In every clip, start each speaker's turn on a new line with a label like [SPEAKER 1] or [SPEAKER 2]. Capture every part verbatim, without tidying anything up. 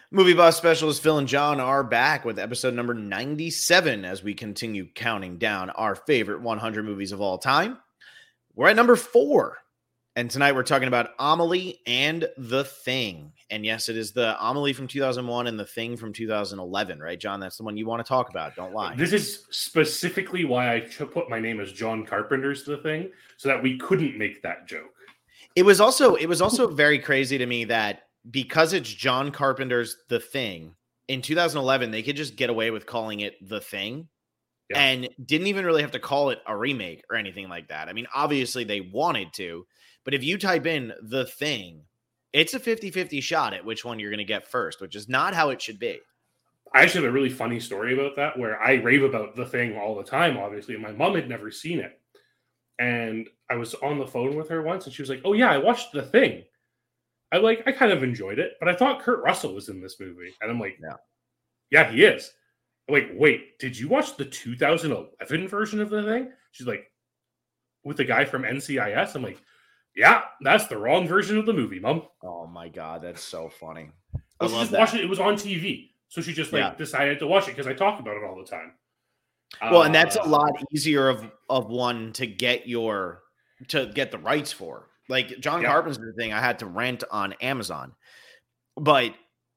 [SPEAKER 1] Movie Boss Specialist Phil and John are back with episode number ninety-seven as we continue counting down our favorite one hundred movies of all time. We're at number four, and tonight we're talking about Amelie and The Thing. And yes, it is the Amelie from two thousand one and The Thing from two thousand eleven, right, John? That's the one you want to talk about. Don't lie.
[SPEAKER 2] This is specifically why I put my name as John Carpenter's The Thing, so that we couldn't make that joke.
[SPEAKER 1] It was also it was also very crazy to me that because it's John Carpenter's The Thing, in two thousand eleven, they could just get away with calling it The Thing yeah. and didn't even really have to call it a remake or anything like that. I mean, obviously they wanted to, but if you type in The Thing, it's a fifty-fifty shot at which one you're going to get first, which is not how it should be.
[SPEAKER 2] I actually have a really funny story about that where I rave about The Thing all the time, obviously, and my mom had never seen it. And I was on the phone with her once, and she was like, oh, yeah, I watched The Thing. I like, I kind of enjoyed it, but I thought Kurt Russell was in this movie. And I'm like,
[SPEAKER 1] yeah,
[SPEAKER 2] yeah, he is. I'm like, wait, did you watch the two thousand eleven version of The Thing? She's like, with the guy from N C I S? I'm like, yeah, that's the wrong version of the movie, Mom.
[SPEAKER 1] Oh my God, that's so funny.
[SPEAKER 2] Well, she just that. watched it. It was on T V. So she just like yeah. decided to watch it because I talk about it all the time.
[SPEAKER 1] Well, uh, and that's a lot easier of, of one to get your, to get the rights for. Like John yeah. Carpenter's thing, I had to rent on Amazon, but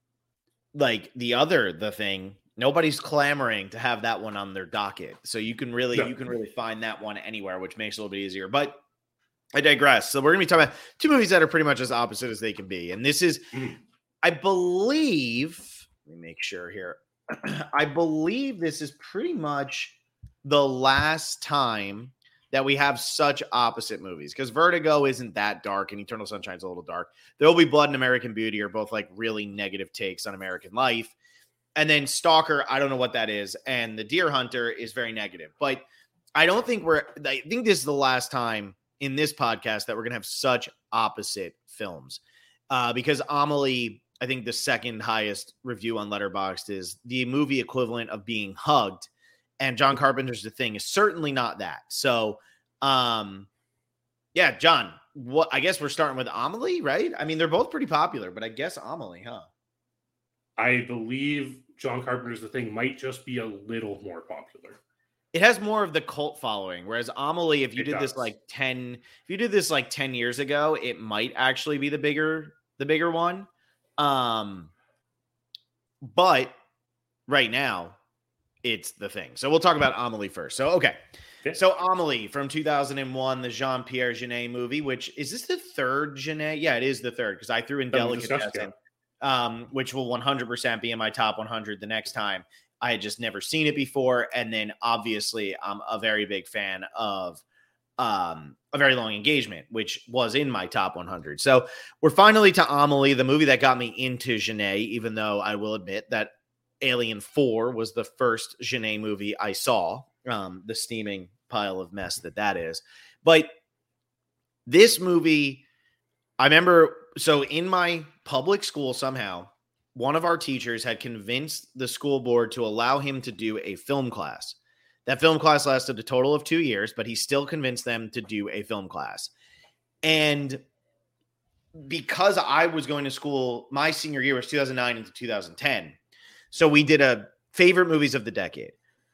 [SPEAKER 1] like the other, the thing, nobody's clamoring to have that one on their docket. So you can really, no. you can really find that one anywhere, which makes it a little bit easier, but I digress. So we're going to be talking about two movies that are pretty much as opposite as they can be. And this is, mm. I believe, let me make sure here. I believe this is pretty much the last time that we have such opposite movies, because Vertigo isn't that dark and Eternal Sunshine's a little dark. There Will Be Blood and American Beauty are both like really negative takes on American life. And then Stalker, I don't know what that is. And The Deer Hunter is very negative. But I don't think we're, I think this is the last time in this podcast that we're going to have such opposite films. Uh, because Amelie, I think the second highest review on Letterboxd is the movie equivalent of being hugged. And John Carpenter's The Thing is certainly not that. So, um, yeah, John, what I guess we're starting with Amelie, right? I mean, they're both pretty popular, but I guess Amelie, huh?
[SPEAKER 2] I believe John Carpenter's The Thing might just be a little more popular.
[SPEAKER 1] It has more of the cult following, whereas Amelie, if you
[SPEAKER 2] it
[SPEAKER 1] did
[SPEAKER 2] does.
[SPEAKER 1] this like ten, if you did this like ten years ago, it might actually be the bigger, the bigger one. Um, but right now, it's The Thing. So we'll talk about Amelie first. So, okay. okay. So Amelie from two thousand one, the Jean-Pierre Jeunet movie, which is this the third Jeunet? Yeah, it is the third because I threw in Delicatessen, um, which will one hundred percent be in my top one hundred the next time. I had just never seen it before. And then obviously I'm a very big fan of um, A Very Long Engagement, which was in my top one hundred. So we're finally to Amelie, the movie that got me into Jeunet, even though I will admit that Alien four was the first Jeunet movie I saw, um, the steaming pile of mess that that is. But this movie, I remember, so in my public school somehow, one of our teachers had convinced the school board to allow him to do a film class. That film class lasted a total of two years, but he still convinced them to do a film class. And because I was going to school, my senior year was two thousand nine into two thousand ten. So we did a favorite movies of the decade.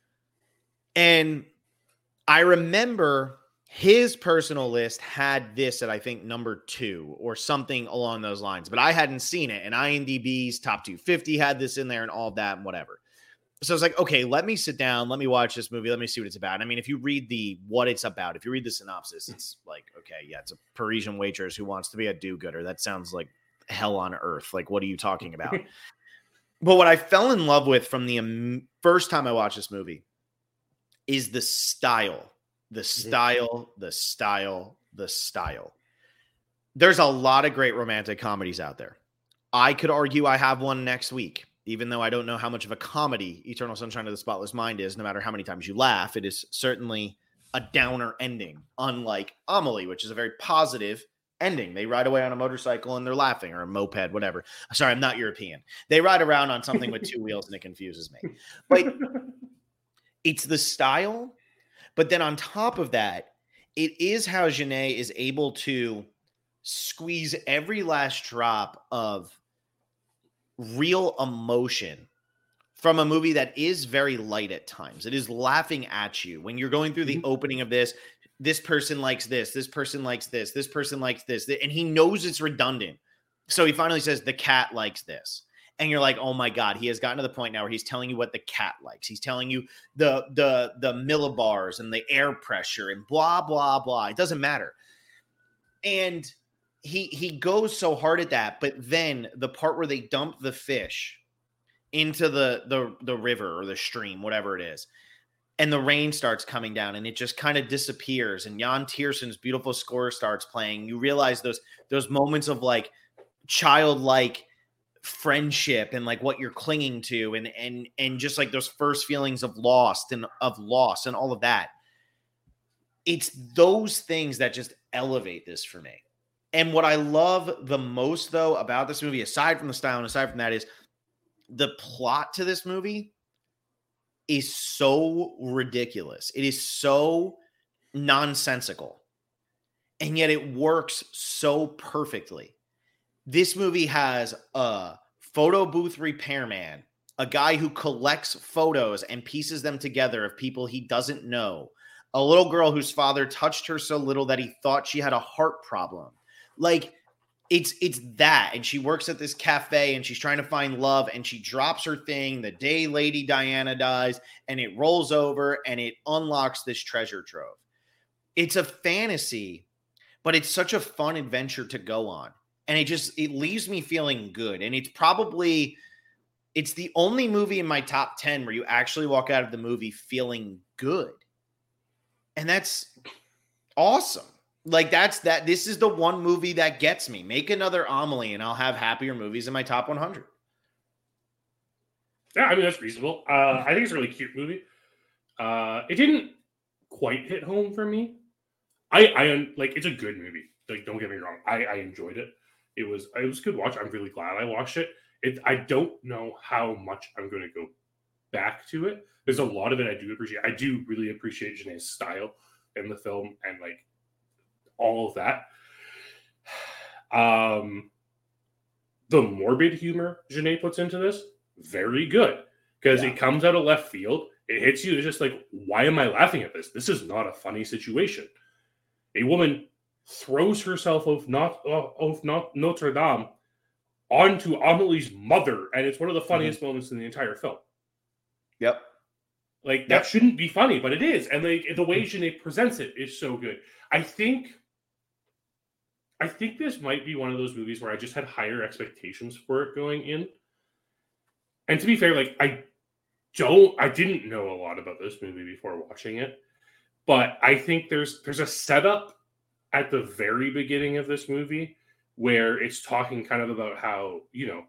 [SPEAKER 1] And I remember his personal list had this at, I think, number two or something along those lines. But I hadn't seen it. And IMDb's top two fifty had this in there and all that and whatever. So I was like, okay, let me sit down. Let me watch this movie. Let me see what it's about. I mean, if you read the what it's about, if you read the synopsis, it's like, okay, yeah, it's a Parisian waitress who wants to be a do-gooder. That sounds like hell on earth. Like, what are you talking about? But what I fell in love with from the um, first time I watched this movie is the style, the style, the style, the style. There's a lot of great romantic comedies out there. I could argue I have one next week, even though I don't know how much of a comedy Eternal Sunshine of the Spotless Mind is. No matter how many times you laugh, it is certainly a downer ending, unlike Amelie, which is a very positive ending. They ride away on a motorcycle and they're laughing, or a moped, whatever. Sorry, I'm not European. They ride around on something with two wheels and it confuses me. But it's the style. But then on top of that, it is how Jeunet is able to squeeze every last drop of real emotion from a movie that is very light at times. It is laughing at you when you're going through the mm-hmm. opening of this. This person likes this. This person likes this. This person likes this. And he knows it's redundant. So he finally says, the cat likes this. And you're like, oh my God, he has gotten to the point now where he's telling you what the cat likes. He's telling you the the the millibars and the air pressure and blah, blah, blah. It doesn't matter. And he he goes so hard at that. But then the part where they dump the fish into the the the river or the stream, whatever it is, and the rain starts coming down and it just kind of disappears. And Jan Tiersen's beautiful score starts playing. You realize those those moments of like childlike friendship and like what you're clinging to and and and just like those first feelings of lost and of loss and all of that. It's those things that just elevate this for me. And what I love the most though about this movie, aside from the style and aside from that, is the plot to this movie is so ridiculous. It is so nonsensical. And yet it works so perfectly. This movie has a photo booth repairman, a guy who collects photos and pieces them together of people he doesn't know, a little girl whose father touched her so little that he thought she had a heart problem. Like, it's it's that. And she works at this cafe and she's trying to find love and she drops her thing the day Lady Diana dies and it rolls over and it unlocks this treasure trove. It's a fantasy, but it's such a fun adventure to go on. And it just, it leaves me feeling good. And it's probably, it's the only movie in my top ten where you actually walk out of the movie feeling good. And that's awesome. Like that's that, this is the one movie that gets me. Make another Amelie and I'll have happier movies in my top one hundred.
[SPEAKER 2] Yeah, I mean, that's reasonable. Uh, I think it's a really cute movie. Uh, it didn't quite hit home for me. I, I, like, it's a good movie. Like, don't get me wrong. I, I enjoyed it. It was it was a good watch. I'm really glad I watched it. It I don't know how much I'm going to go back to it. There's a lot of it I do appreciate. I do really appreciate Janae's style in the film and like all of that. Um, the morbid humor Janae puts into this, very good. Because yeah. It comes out of left field. It hits you. It's just like, why am I laughing at this? This is not a funny situation. A woman throws herself off not uh, off not Notre Dame onto Amelie's mother, and it's one of the funniest mm-hmm. moments in the entire film.
[SPEAKER 1] Yep,
[SPEAKER 2] like that yep. shouldn't be funny, but it is, and like the way Janae presents it is so good. I think, I think this might be one of those movies where I just had higher expectations for it going in. And to be fair, like I don't, I didn't know a lot about this movie before watching it, but I think there's there's a setup at the very beginning of this movie where it's talking kind of about how, you know,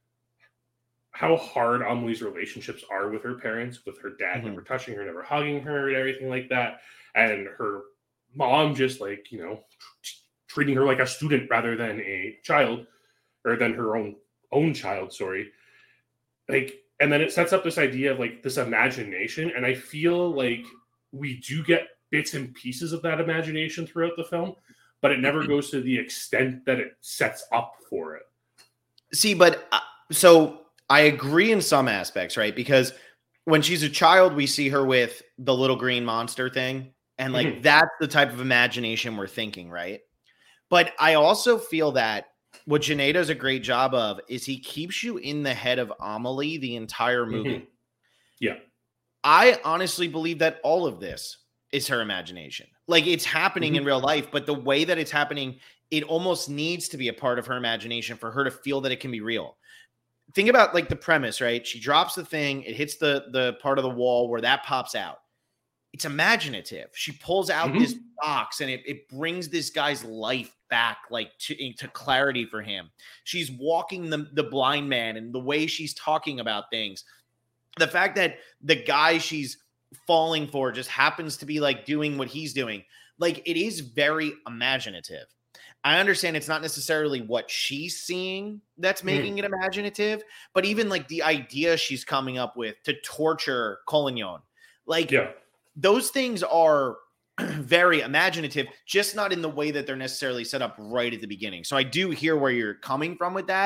[SPEAKER 2] how hard Amelie's relationships are with her parents, with her dad mm-hmm. never touching her, never hugging her and everything like that. And her mom just like, you know, t- treating her like a student rather than a child or than her own, own child, sorry. Like, and then it sets up this idea of like this imagination. And I feel like we do get bits and pieces of that imagination throughout the film, but it never goes to the extent that it sets up for it.
[SPEAKER 1] See, but uh, so I agree in some aspects, right? Because when she's a child, we see her with the little green monster thing. And like, mm-hmm. that's the type of imagination we're thinking, right? But I also feel that what Janae does a great job of is he keeps you in the head of Amelie the entire movie.
[SPEAKER 2] Mm-hmm. Yeah.
[SPEAKER 1] I honestly believe that all of this is her imagination. Like it's happening mm-hmm. in real life, but the way that it's happening, it almost needs to be a part of her imagination for her to feel that it can be real. Think about like the premise, right? She drops the thing, it hits the, the part of the wall where that pops out. It's imaginative. She pulls out mm-hmm. this box and it, it brings this guy's life back like to, to clarity for him. She's walking the, the blind man and the way she's talking about things. The fact that the guy she's falling for just happens to be like doing what he's doing. Like it is very imaginative. I understand it's not necessarily what she's seeing that's making mm. it imaginative, but even like the idea she's coming up with to torture Collignon, like yeah. those things are very imaginative, just not in the way that they're necessarily set up right at the beginning. So I do hear where you're coming from with that,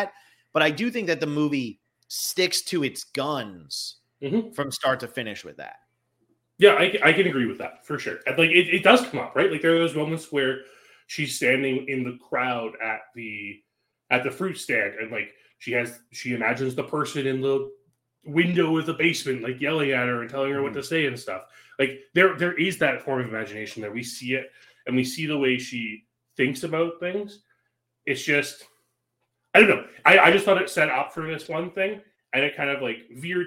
[SPEAKER 1] But I do think that the movie sticks to its guns mm-hmm. from start to finish with that.
[SPEAKER 2] Yeah, I, I can agree with that for sure. Like it, it does come up, right? Like there are those moments where she's standing in the crowd at the at the fruit stand, and like she has she imagines the person in the window of the basement like yelling at her and telling her mm-hmm. what to say and stuff. Like there there is that form of imagination there. We see it, and we see the way she thinks about things. It's just, I don't know. I, I just thought it set up for this one thing, and it kind of like veered.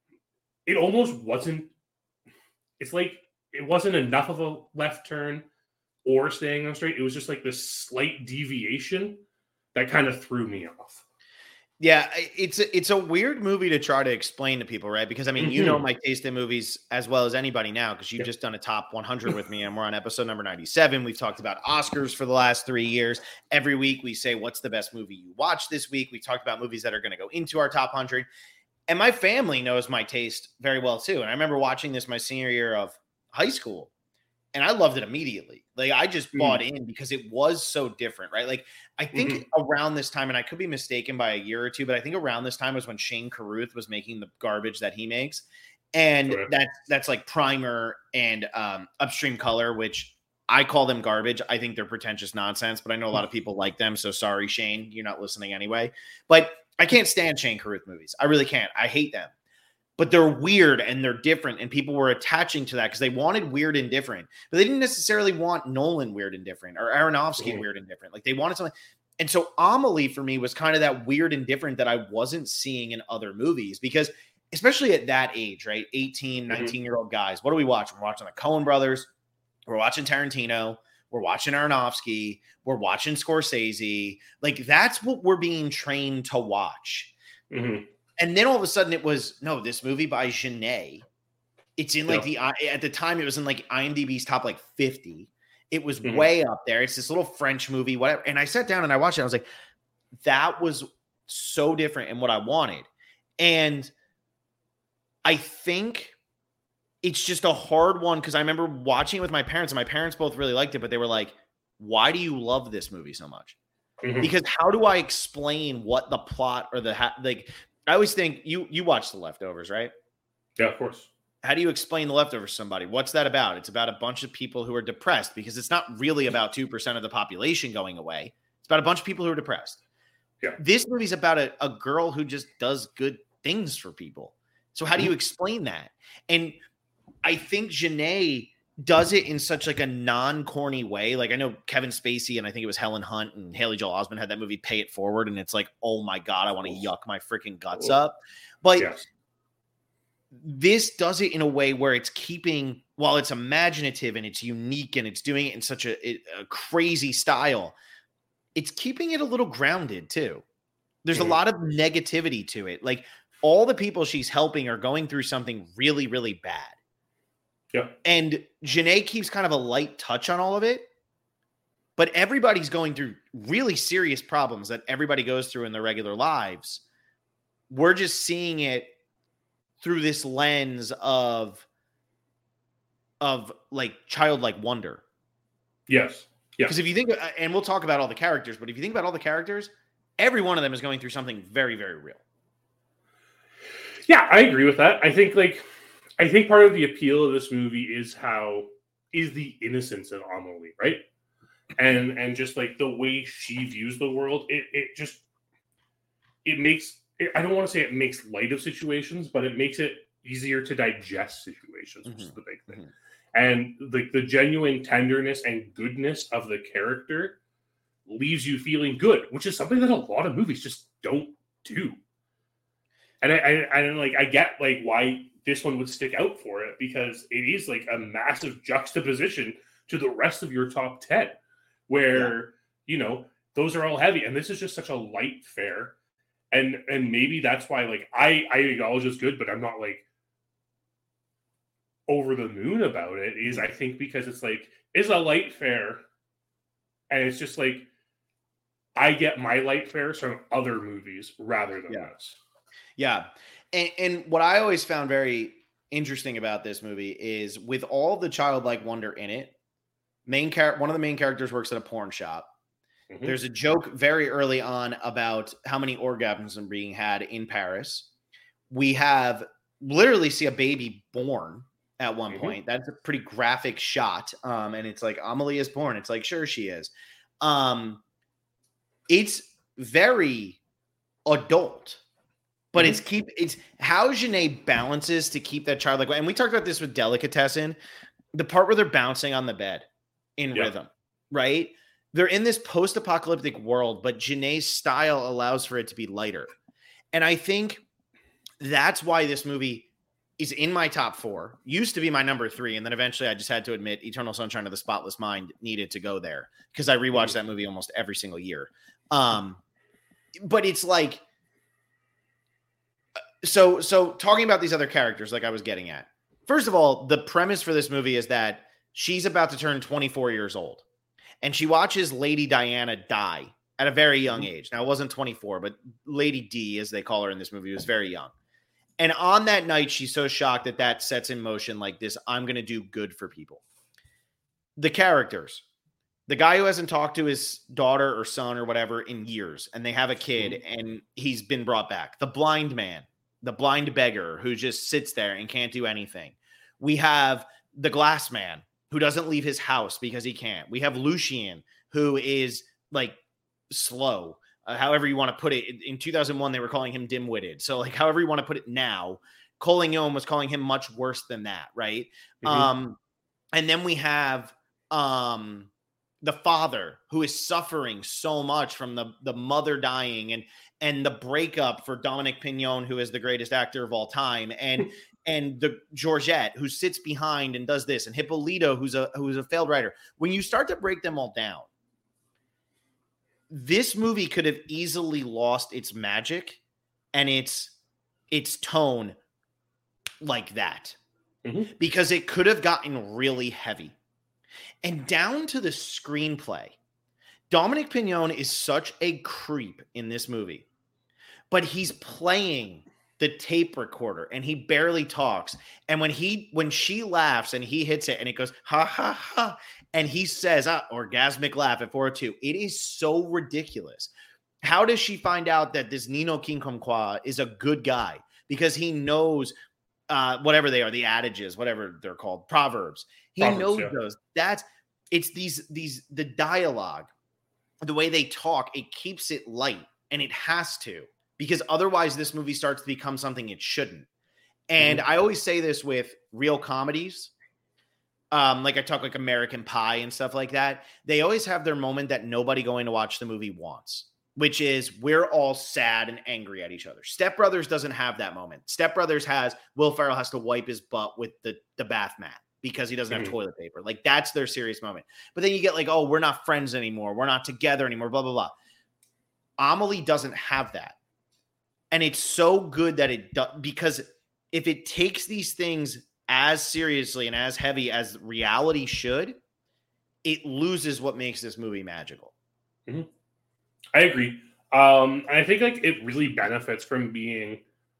[SPEAKER 2] It almost wasn't. It's like it wasn't enough of a left turn or staying on straight. It was just like this slight deviation that kind of threw me off.
[SPEAKER 1] Yeah, it's a, it's a weird movie to try to explain to people, right? Because, I mean, mm-hmm. you know my taste in movies as well as anybody now, because you've yep. just done a top one hundred with me, and we're on episode number ninety-seven. We've talked about Oscars for the last three years. Every week we say, what's the best movie you watched this week? We talked about movies that are going to go into our top one hundred. And my family knows my taste very well, too. And I remember watching this my senior year of high school, and I loved it immediately. Like, I just mm. bought in because it was so different, right? Like, I think mm-hmm. around this time, and I could be mistaken by a year or two, but I think around this time was when Shane Carruth was making the garbage that he makes. And okay. that, that's like Primer and um, Upstream Color, which I call them garbage. I think they're pretentious nonsense, but I know a lot of people like them. So sorry, Shane, you're not listening anyway. But I can't stand Shane Carruth movies. I really can't. I hate them. But they're weird and they're different, and people were attaching to that because they wanted weird and different, but they didn't necessarily want Nolan weird and different or Aronofsky mm-hmm. weird and different. Like they wanted something. And so Amelie for me was kind of that weird and different that I wasn't seeing in other movies, because especially at that age, right? eighteen, nineteen year old guys, what are we watching? We're watching the Coen brothers. We're watching Tarantino. We're watching Aronofsky. We're watching Scorsese. Like that's what we're being trained to watch. Mm-hmm. And then all of a sudden it was, no, this movie by Genet. It's in like yeah. the, at the time it was in like IMDb's top like fifty. It was mm-hmm. way up there. It's this little French movie, whatever. And I sat down and I watched it. I was like, that was so different in what I wanted. And I think it's just a hard one because I remember watching it with my parents, and my parents both really liked it, but they were like, why do you love this movie so much? Mm-hmm. Because how do I explain what the plot or the, ha- like, I always think you you watch The Leftovers, right?
[SPEAKER 2] Yeah, of course.
[SPEAKER 1] How do you explain The Leftovers to somebody? What's that about? It's about a bunch of people who are depressed, because it's not really about two percent of the population going away. It's about a bunch of people who are depressed.
[SPEAKER 2] Yeah.
[SPEAKER 1] This movie's about a, a girl who just does good things for people. So how do you explain that? And I think Genet does it in such like a non-corny way. Like I know Kevin Spacey and I think it was Helen Hunt and Haley Joel Osment had that movie Pay It Forward, and it's like, oh my God, I want to yuck my freaking guts up. But yes. This does it in a way where it's keeping, while it's imaginative and it's unique and it's doing it in such a, a crazy style, it's keeping it a little grounded too. There's mm-hmm. a lot of negativity to it. Like all the people she's helping are going through something really, really bad.
[SPEAKER 2] Yeah.
[SPEAKER 1] And Genet keeps kind of a light touch on all of it, but everybody's going through really serious problems that everybody goes through in their regular lives. We're just seeing it through this lens of, of like childlike wonder.
[SPEAKER 2] Yes. Yeah.
[SPEAKER 1] Because if you think, and we'll talk about all the characters, but if you think about all the characters, every one of them is going through something very, very real.
[SPEAKER 2] Yeah, I agree with that. I think like, I think part of the appeal of this movie is how is the innocence of Amelie, right? And and just like the way she views the world, it it just it makes it, I don't want to say it makes light of situations, but it makes it easier to digest situations, which mm-hmm. is the big thing. Mm-hmm. And like the, the genuine tenderness and goodness of the character leaves you feeling good, which is something that a lot of movies just don't do. And I, I, I like I get like why this one would stick out for it, because it is like a massive juxtaposition to the rest of your top ten, where, yeah. you know, those are all heavy. And this is just such a light fare. And and maybe that's why, like, I, I acknowledge it's good, but I'm not, like, over the moon about it, is I think because it's, like, it's a light fare. And it's just, like, I get my light fares from other movies rather than
[SPEAKER 1] yeah.
[SPEAKER 2] this.
[SPEAKER 1] Yeah. And, and what I always found very interesting about this movie is, with all the childlike wonder in it, main char- one of the main characters works at a porn shop. Mm-hmm. There's a joke very early on about how many orgasms are being had in Paris. We have literally see a baby born at one mm-hmm. point. That's a pretty graphic shot. Um, and it's like, Amelie is born. It's like, sure she is. Um, it's very adult, but mm-hmm. it's keep it's how Janae balances to keep that child like, and we talked about this with Delicatessen, the part where they're bouncing on the bed in yep. rhythm, right? They're in this post-apocalyptic world, but Janae's style allows for it to be lighter. And I think that's why this movie is in my top four, used to be my number three. And then eventually I just had to admit Eternal Sunshine of the Spotless Mind needed to go there because I rewatch that movie almost every single year. Um, but it's like, so, so talking about these other characters, like I was getting at, first of all, the premise for this movie is that she's about to turn twenty-four years old and she watches Lady Diana die at a very young age. Now it wasn't twenty-four, but Lady D, as they call her in this movie, was very young. And on that night, she's so shocked that that sets in motion like this, I'm going to do good for people. The characters, the guy who hasn't talked to his daughter or son or whatever in years, and they have a kid and he's been brought back. The blind man, the blind beggar who just sits there and can't do anything. We have the glass man who doesn't leave his house because he can't. We have Lucien who is like slow. Uh, however you want to put it. In two thousand one, they were calling him dim-witted. So like however you want to put it now, Collignon was calling him much worse than that, right? Mm-hmm. Um, and then we have um, the father who is suffering so much from the, the mother dying and and the breakup for Dominic Pignon, who is the greatest actor of all time, and and the Georgette who sits behind and does this, and Hippolito who's a who's a failed writer. When you start to break them all down, this movie could have easily lost its magic and its its tone like that mm-hmm. because it could have gotten really heavy. And down to the screenplay, Dominic Pignon is such a creep in this movie, but he's playing the tape recorder and he barely talks. And when he when she laughs and he hits it and it goes ha ha ha, and he says ah, orgasmic laugh at four oh two, it is so ridiculous. How does she find out that this Nino Quincampoix is a good guy? Because he knows uh, whatever they are, the adages, whatever they're called, proverbs. He proverbs, knows yeah. those. That's it's these these the dialogue, the way they talk. It keeps it light, and it has to. Because otherwise this movie starts to become something it shouldn't. And mm-hmm. I always say this with real comedies. Um, like I talk like American Pie and stuff like that. They always have their moment that nobody going to watch the movie wants, which is we're all sad and angry at each other. Step Brothers doesn't have that moment. Step Brothers has Will Ferrell has to wipe his butt with the, the bath mat because he doesn't mm-hmm. have toilet paper. Like that's their serious moment. But then you get like, oh, we're not friends anymore. We're not together anymore, blah, blah, blah. Amelie doesn't have that. And it's so good that it does, because if it takes these things as seriously and as heavy as reality should, it loses what makes this movie magical.
[SPEAKER 2] Mm-hmm. I agree. Um, and I think like it really benefits from being,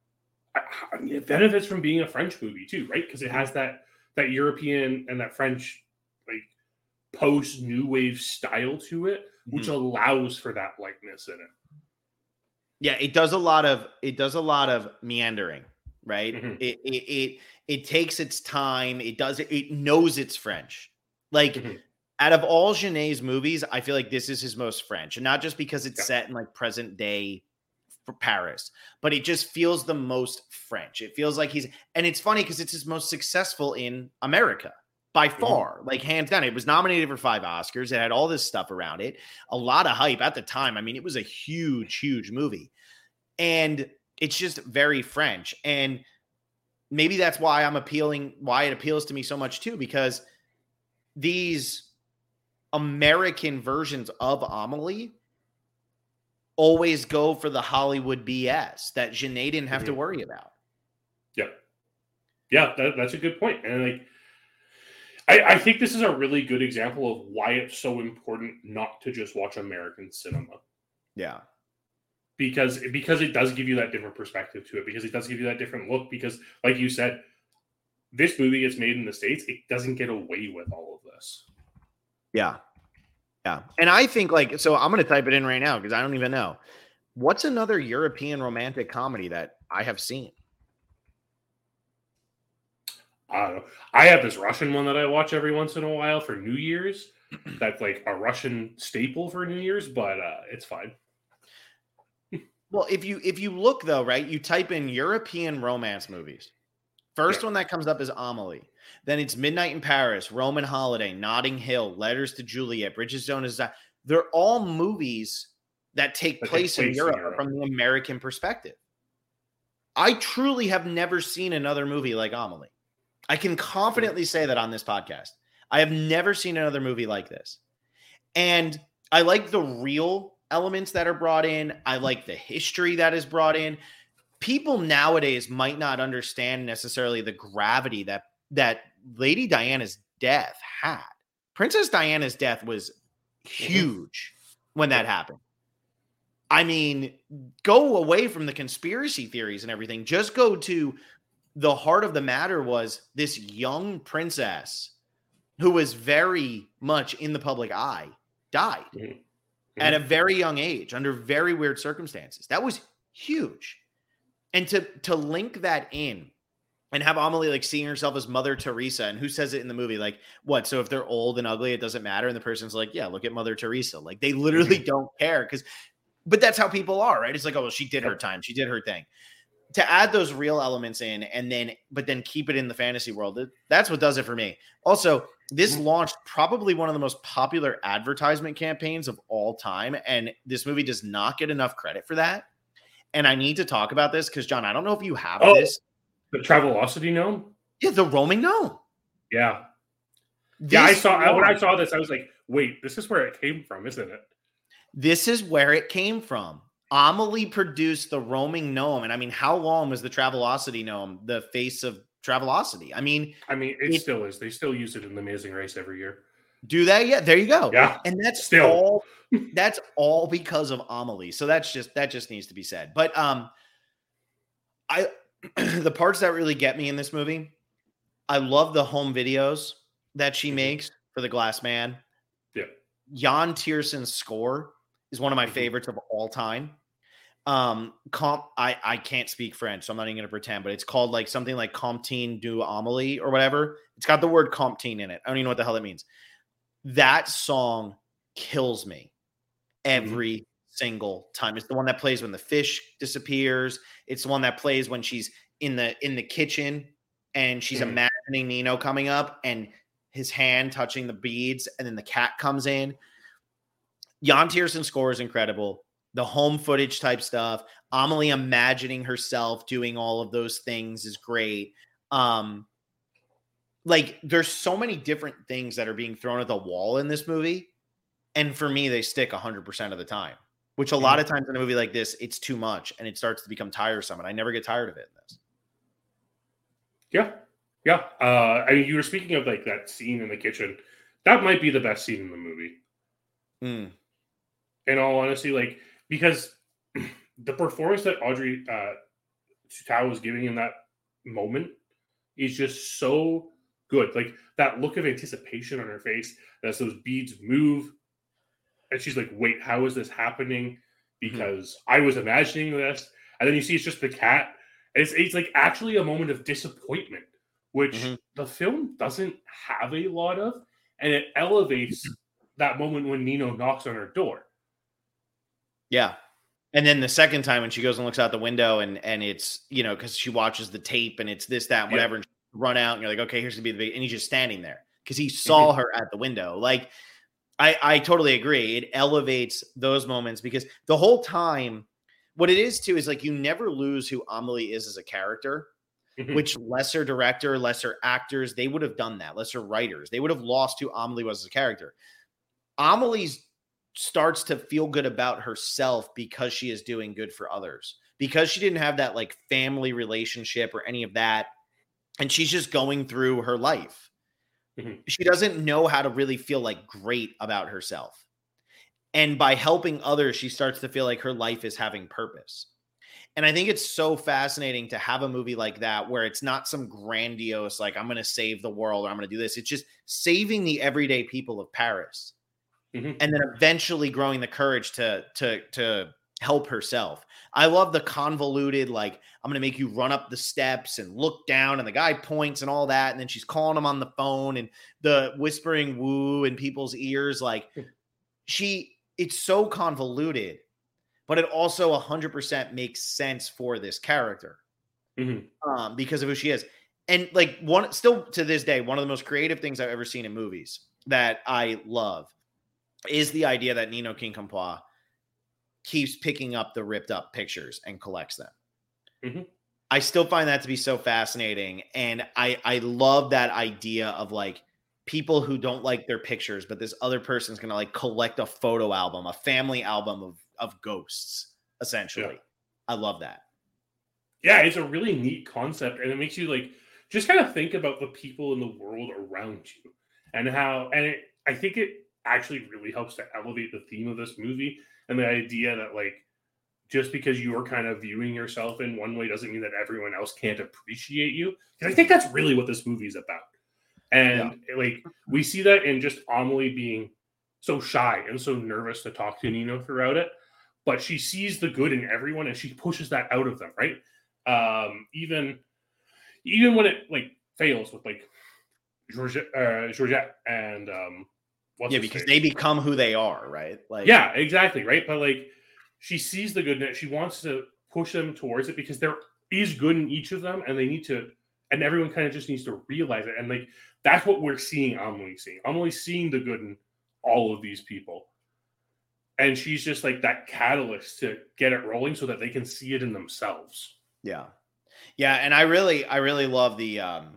[SPEAKER 2] I mean, it benefits from being a French movie too, right? Because it has that, that European and that French like post new wave style to it, which mm-hmm. allows for that lightness in it.
[SPEAKER 1] Yeah, it does a lot of it does a lot of meandering, right? Mm-hmm. It, it it it takes its time. It does it. It knows it's French. Like mm-hmm. out of all Gené's movies, I feel like this is his most French, and not just because it's yeah. set in like present day for Paris, but it just feels the most French. It feels like he's, and it's funny because it's his most successful in America. By far, mm-hmm. like hands down. It was nominated for five Oscars. It had all this stuff around it. A lot of hype at the time. I mean, it was a huge, huge movie. And it's just very French. And maybe that's why I'm appealing, why it appeals to me so much too, because these American versions of Amelie always go for the Hollywood B S that Gené didn't have mm-hmm. to worry about.
[SPEAKER 2] Yeah. Yeah, that, that's a good point. And like, I, I think this is a really good example of why it's so important not to just watch American cinema.
[SPEAKER 1] Yeah.
[SPEAKER 2] Because, because it does give you that different perspective to it, because it does give you that different look, because like you said, this movie gets made in the States, it doesn't get away with all of this.
[SPEAKER 1] Yeah. Yeah. And I think like, so I'm going to type it in right now because I don't even know. What's another European romantic comedy that I have seen?
[SPEAKER 2] I don't know. I have this Russian one that I watch every once in a while for New Year's. That's like a Russian staple for New Year's, but uh, it's fine.
[SPEAKER 1] Well, if you if you look though, right, you type in European romance movies. First yeah. one that comes up is Amelie. Then it's Midnight in Paris, Roman Holiday, Notting Hill, Letters to Juliet, Bridget Jones. They're all movies that take that place, place in, Europe in Europe from the American perspective. I truly have never seen another movie like Amelie. I can confidently say that on this podcast. I have never seen another movie like this. And I like the real elements that are brought in. I like the history that is brought in. People nowadays might not understand necessarily the gravity that that Lady Diana's death had. Princess Diana's death was huge mm-hmm. when that happened. I mean, go away from the conspiracy theories and everything. Just go to the heart of the matter was this young princess who was very much in the public eye died mm-hmm. Mm-hmm. at a very young age under very weird circumstances. That was huge. And to, to link that in and have Amelie like seeing herself as Mother Teresa, and who says it in the movie? Like, what? So if they're old and ugly, it doesn't matter. And the person's like, yeah, look at Mother Teresa. Like they literally mm-hmm. don't care because, but that's how people are, right? It's like, oh, well, she did her time. She did her thing. To add those real elements in and then, but then keep it in the fantasy world. That's what does it for me. Also, this launched probably one of the most popular advertisement campaigns of all time. And this movie does not get enough credit for that. And I need to talk about this because, John, I don't know if you have oh, this.
[SPEAKER 2] The Travelocity gnome?
[SPEAKER 1] Yeah, the roaming gnome.
[SPEAKER 2] Yeah. This yeah, I saw gnome, when I saw this, I was like, wait, this is where it came from, isn't it?
[SPEAKER 1] This is where it came from. Amelie produced the roaming gnome. And I mean, how long was the Travelocity gnome the face of Travelocity? I mean,
[SPEAKER 2] I mean, it, it still is. They still use it in The Amazing Race every year.
[SPEAKER 1] Do they? Yeah, there you go.
[SPEAKER 2] Yeah.
[SPEAKER 1] And that's
[SPEAKER 2] still
[SPEAKER 1] all that's all because of Amelie. So that's just that just needs to be said. But um I the parts that really get me in this movie, I love the home videos that she makes for The Glass Man.
[SPEAKER 2] Yeah.
[SPEAKER 1] Jan Tiersen's score is one of my favorites of all time. Um, comp, I, I can't speak French, so I'm not even going to pretend, but it's called like something like Comptine du Amélie or whatever. It's got the word Comptine in it. I don't even know what the hell it means. That song kills me every mm-hmm. single time. It's the one that plays when the fish disappears. It's the one that plays when she's in the in the kitchen and she's mm-hmm. imagining Nino coming up and his hand touching the beads, and then the cat comes in. Jan Tiersen's score is incredible. The home footage type stuff, Amelie imagining herself doing all of those things is great. Um, like there's so many different things that are being thrown at the wall in this movie. And for me, they stick one hundred percent of the time, which a lot of times in a movie like this, it's too much and it starts to become tiresome. And I never get tired of it in this.
[SPEAKER 2] Yeah. Yeah. Uh, I mean, you were speaking of like that scene in the kitchen. That might be the best scene in the movie.
[SPEAKER 1] Mm.
[SPEAKER 2] In all honesty, like, because the performance that Audrey uh, Tautou was giving in that moment is just so good. Like that look of anticipation on her face as those beads move. And she's like, wait, how is this happening? Because mm-hmm. I was imagining this. And then you see it's just the cat. And it's, it's like actually a moment of disappointment, which mm-hmm. the film doesn't have a lot of. And it elevates that moment when Nino knocks on her door.
[SPEAKER 1] Yeah. And then the second time when she goes and looks out the window and, and it's, you know, because she watches the tape and it's this, that, and whatever, yeah. and she run out and you're like, okay, here's going to be the big, and he's just standing there because he saw mm-hmm. her at the window. Like, I, I totally agree. It elevates those moments because the whole time, what it is too is like you never lose who Amelie is as a character, mm-hmm. which lesser director, lesser actors, they would have done that. Lesser writers, they would have lost who Amelie was as a character. Amelie's starts to feel good about herself because she is doing good for others, because she didn't have that like family relationship or any of that. And she's just going through her life. Mm-hmm. She doesn't know how to really feel like great about herself. And by helping others, she starts to feel like her life is having purpose. And I think it's so fascinating to have a movie like that, where it's not some grandiose, like I'm going to save the world or I'm going to do this. It's just saving the everyday people of Paris.
[SPEAKER 2] Mm-hmm.
[SPEAKER 1] and then eventually growing the courage to to to help herself. I love the convoluted, like, I'm gonna make you run up the steps and look down, and the guy points and all that, and then she's calling him on the phone and the whispering woo in people's ears. Like, she, it's so convoluted, but it also one hundred percent makes sense for this character.
[SPEAKER 2] Mm-hmm.
[SPEAKER 1] Um, because of who she is. And like, one, still to this day, one of the most creative things I've ever seen in movies that I love is the idea that Ni no King Kam Pao keeps picking up the ripped up pictures and collects them.
[SPEAKER 2] Mm-hmm.
[SPEAKER 1] I still find that to be so fascinating. And I, I love that idea of like people who don't like their pictures, but this other person's going to like collect a photo album, a family album of, of ghosts, essentially. Yeah. I love that.
[SPEAKER 2] Yeah, it's a really neat concept. And it makes you like, just kind of think about the people in the world around you and how, and it, I think it actually really helps to elevate the theme of this movie. And the idea that, like, just because you are kind of viewing yourself in one way doesn't mean that everyone else can't appreciate you. Because I think that's really what this movie is about. And, yeah. like, we see that in just Amelie being so shy and so nervous to talk to Nino throughout it. But she sees the good in everyone and she pushes that out of them, right? Um, even, even when it, like, fails with, like, Georgette, uh, Georgette and... Um,
[SPEAKER 1] What's yeah, because they become who they are, right? Like,
[SPEAKER 2] yeah, exactly, right. But like, she sees the good in it. She wants to push them towards it because there is good in each of them, and they need to, and everyone kind of just needs to realize it. And like, that's what we're seeing Amelie seeing. Amelie's seeing the good in all of these people, and she's just like that catalyst to get it rolling so that they can see it in themselves.
[SPEAKER 1] Yeah, yeah, and I really, I really love the. um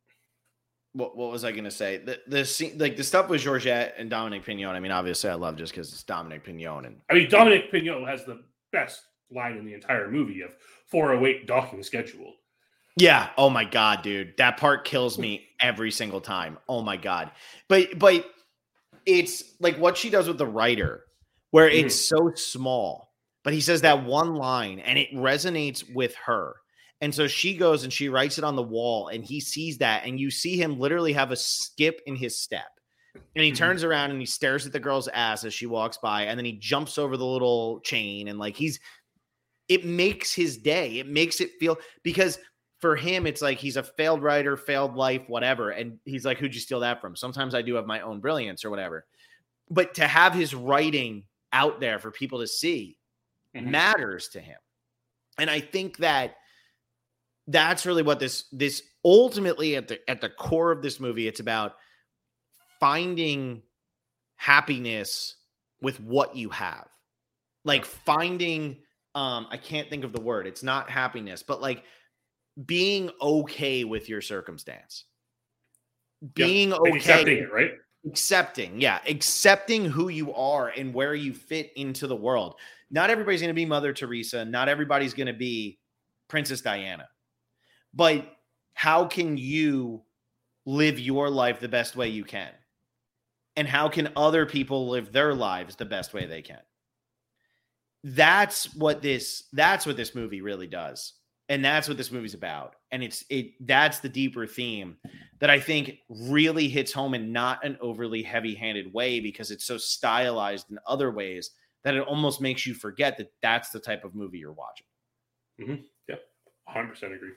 [SPEAKER 1] What what was I going to say? The the scene, like the stuff with Georgette and Dominic Pignon. I mean, obviously, I love just because it's Dominic Pignon. And
[SPEAKER 2] I mean, Dominic Pignon has the best line in the entire movie of four oh eight docking schedule.
[SPEAKER 1] Yeah. Oh my God, dude, that part kills me every single time. Oh my God. But but it's like what she does with the writer, where mm-hmm. it's so small, but he says that one line and it resonates with her. And so she goes and she writes it on the wall and he sees that. And you see him literally have a skip in his step. And he mm-hmm. turns around and he stares at the girl's ass as she walks by. And then he jumps over the little chain. And like he's, it makes his day. It makes it feel, because for him, it's like he's a failed writer, failed life, whatever. And he's like, who'd you steal that from? Sometimes I do have my own brilliance or whatever. But to have his writing out there for people to see mm-hmm. matters to him. And I think that that's really what this, this ultimately at the, at the core of this movie, it's about finding happiness with what you have. Like finding, um, I can't think of the word. It's not happiness, but like being okay with your circumstance, being
[SPEAKER 2] yeah,
[SPEAKER 1] okay,
[SPEAKER 2] accepting it, right?
[SPEAKER 1] Accepting. Yeah. Accepting who you are and where you fit into the world. Not everybody's going to be Mother Teresa. Not everybody's going to be Princess Diana. But how can you live your life the best way you can? And how can other people live their lives the best way they can? That's what this, that's what this movie really does. And that's what this movie's about. And it's, it, that's the deeper theme that I think really hits home in not an overly heavy-handed way, because it's so stylized in other ways that it almost makes you forget that that's the type of movie you're watching.
[SPEAKER 2] Mm-hmm. Yeah. one hundred percent agree.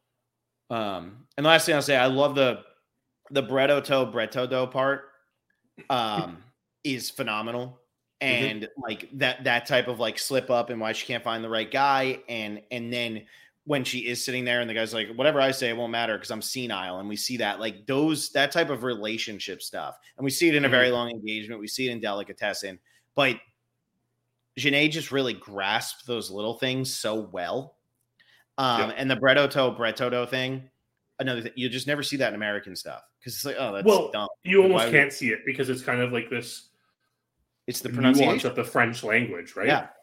[SPEAKER 1] Um, and the last thing I'll say, I love the the Bretto Bretto dough part um, is phenomenal. And mm-hmm. like that that type of like slip up and why she can't find the right guy. And and then when she is sitting there and the guy's like, whatever I say, it won't matter because I'm senile. And we see that like those that type of relationship stuff. And we see it in a very long engagement. We see it in Delicatessen. But Janae just really grasped those little things so well. Um, yep. And the Bretto Bretto thing, another thing, you just never see that in American stuff because it's like, oh, that's
[SPEAKER 2] well,
[SPEAKER 1] dumb.
[SPEAKER 2] You almost Why can't would... see it because it's kind of like this.
[SPEAKER 1] It's the pronunciation
[SPEAKER 2] of the French language, right?
[SPEAKER 1] Yeah.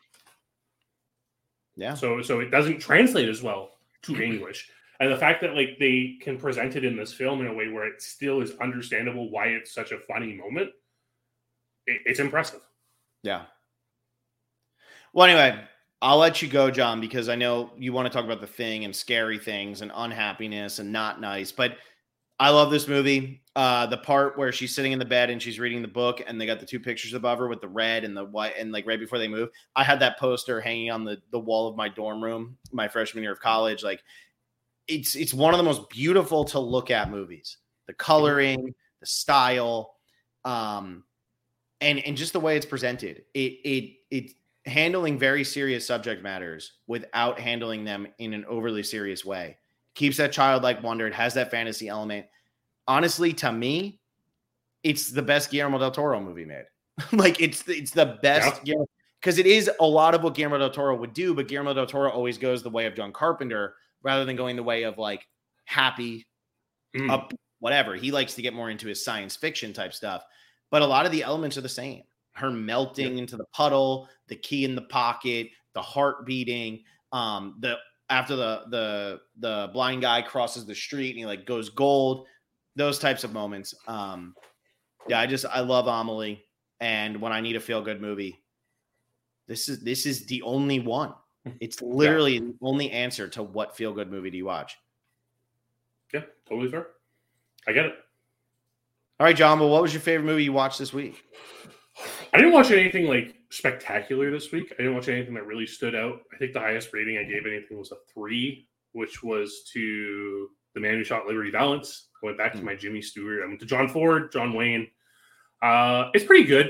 [SPEAKER 1] Yeah.
[SPEAKER 2] So, so it doesn't translate as well to English, and the fact that like they can present it in this film in a way where it still is understandable why it's such a funny moment, it, it's impressive.
[SPEAKER 1] Yeah. Well, anyway. I'll let you go, John, because I know you want to talk about The Thing and scary things and unhappiness and not nice. But I love this movie. Uh, the part where she's sitting in the bed and she's reading the book, and they got the two pictures above her with the red and the white, and like right before they move, I had that poster hanging on the the wall of my dorm room, my freshman year of college. Like, it's it's one of the most beautiful to look at movies. The coloring, the style, um, and and just the way it's presented. It it it handling very serious subject matters without handling them in an overly serious way. Keeps that childlike wonder. It has that fantasy element. Honestly, to me, it's the best Guillermo del Toro movie made. Like, it's the, it's the best, because yeah. it is a lot of what Guillermo del Toro would do, but Guillermo del Toro always goes the way of John Carpenter rather than going the way of like happy, mm. up, whatever. He likes to get more into his science fiction type stuff, but a lot of the elements are the same. Her melting yeah. into the puddle, the key in the pocket, the heart beating, um, the after the the the blind guy crosses the street and he like goes gold, those types of moments. Um, yeah, I just I love Amelie, and when I need a feel good movie, this is this is the only one. It's literally yeah. the only answer to what feel good movie do you watch.
[SPEAKER 2] Yeah, totally fair. I get it.
[SPEAKER 1] All right, John. Well, what was your favorite movie you watched this week?
[SPEAKER 2] I didn't watch anything like spectacular this week. I didn't watch anything that really stood out. I think the highest rating I gave anything was a three, which was to The Man Who Shot Liberty Valance. I went back mm. to my Jimmy Stewart. I went to John Ford, John Wayne. Uh, it's pretty good.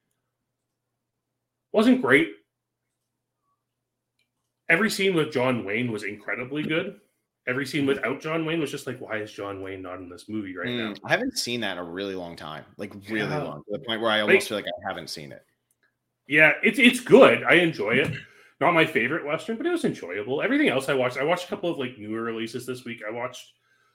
[SPEAKER 2] Wasn't great. Every scene with John Wayne was incredibly good. Every scene without John Wayne was just like, why is John Wayne not in this movie right mm, now?
[SPEAKER 1] I haven't seen that in a really long time. Like, really yeah. long. To the point where I almost like, feel like I haven't seen it.
[SPEAKER 2] Yeah, it's it's good. I enjoy it. Not my favorite Western, but it was enjoyable. Everything else I watched, I watched a couple of like newer releases this week. I watched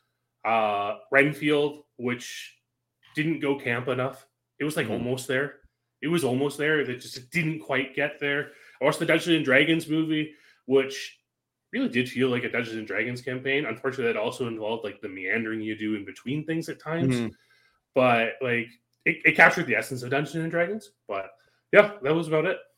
[SPEAKER 2] uh, Renfield, which didn't go camp enough. It was like mm-hmm. almost there. It was almost there. It just it didn't quite get there. I watched the Dungeons and Dragons movie, which really did feel like a Dungeons and Dragons campaign. Unfortunately, that also involved like the meandering you do in between things at times. Mm-hmm. But like it, it captured the essence of Dungeons and Dragons. But yeah, that was about it.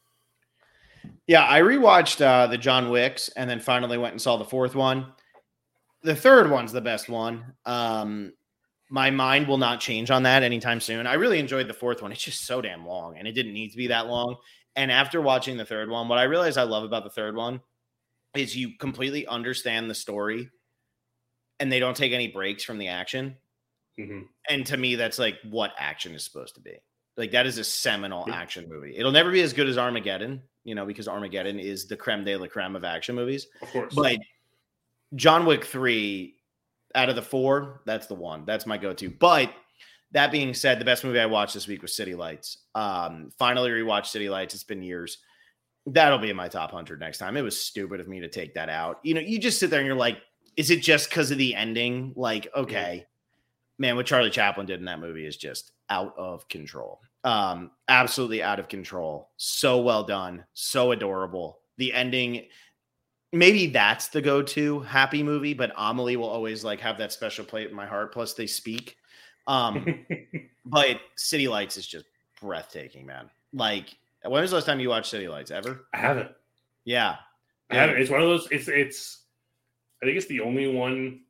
[SPEAKER 1] Yeah, I rewatched uh, the John Wicks and then finally went and saw the fourth one. The third one's the best one. Um, my mind will not change on that anytime soon. I really enjoyed the fourth one. It's just so damn long, and it didn't need to be that long. And after watching the third one, what I realized I love about the third one is you completely understand the story, and they don't take any breaks from the action. Mm-hmm. And to me, that's like what action is supposed to be. Like, that is a seminal yeah. action movie. It'll never be as good as Armageddon, you know, because Armageddon is the creme de la creme of action movies.
[SPEAKER 2] Of course.
[SPEAKER 1] But John Wick three, out of the four, that's the one. That's my go-to. But that being said, the best movie I watched this week was City Lights. Um, finally rewatched City Lights. It's been years. That'll be in my top one hundred next time. It was stupid of me to take that out. You know, you just sit there and you're like, is it just because of the ending? Like, okay. Man, what Charlie Chaplin did in that movie is just out of control. Um, absolutely out of control. So well done. So adorable. The ending, maybe that's the go-to happy movie, but Amelie will always like have that special place in my heart. Plus they speak. Um, but City Lights is just breathtaking, man. Like, when was the last time you watched City Lights? Ever?
[SPEAKER 2] I haven't.
[SPEAKER 1] Yeah.
[SPEAKER 2] I haven't. It's one of those, it's, it's, I think it's the only one.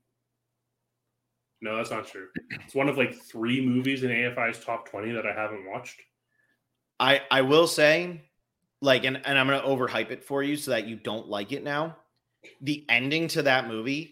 [SPEAKER 2] No, that's not true. It's one of like three movies in A F I's top twenty that I haven't watched.
[SPEAKER 1] I, I will say, like, and, and I'm going to overhype it for you so that you don't like it now. The ending to that movie,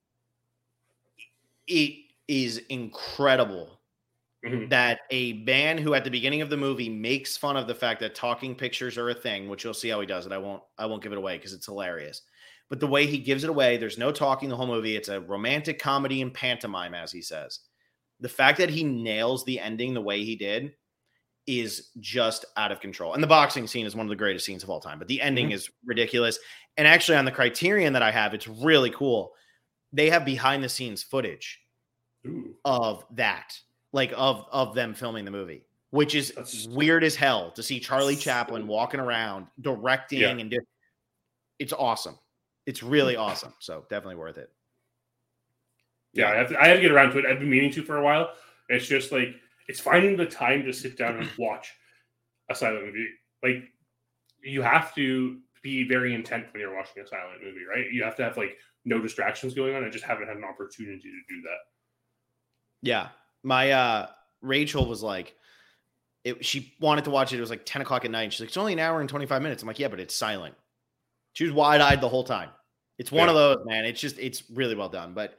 [SPEAKER 1] it is incredible mm-hmm. that a man who at the beginning of the movie makes fun of the fact that talking pictures are a thing, which you'll see how he does it. I won't, I won't give it away because it's hilarious. But the way he gives it away, there's no talking the whole movie. It's a romantic comedy and pantomime, as he says. The fact that he nails the ending the way he did is just out of control. And the boxing scene is one of the greatest scenes of all time. But the ending mm-hmm. is ridiculous. And actually, on the Criterion that I have, it's really cool. They have behind-the-scenes footage Ooh. of that, like of, of them filming the movie, which is That's... weird as hell to see Charlie Chaplin walking around, directing, yeah. and do- it's awesome. It's really awesome. So definitely worth it.
[SPEAKER 2] Yeah, I have, to, I have to get around to it. I've been meaning to for a while. It's just like, it's finding the time to sit down and watch a silent movie. Like, you have to be very intent when you're watching a silent movie, right? You have to have like no distractions going on. I just haven't had an opportunity to do that.
[SPEAKER 1] Yeah. My uh Rachel was like, it, she wanted to watch it. It was like ten o'clock at night. She's like, it's only an hour and twenty-five minutes. I'm like, yeah, but it's silent. She was wide eyed the whole time. It's one
[SPEAKER 2] Yeah.
[SPEAKER 1] of those, man. It's just, it's really well done. But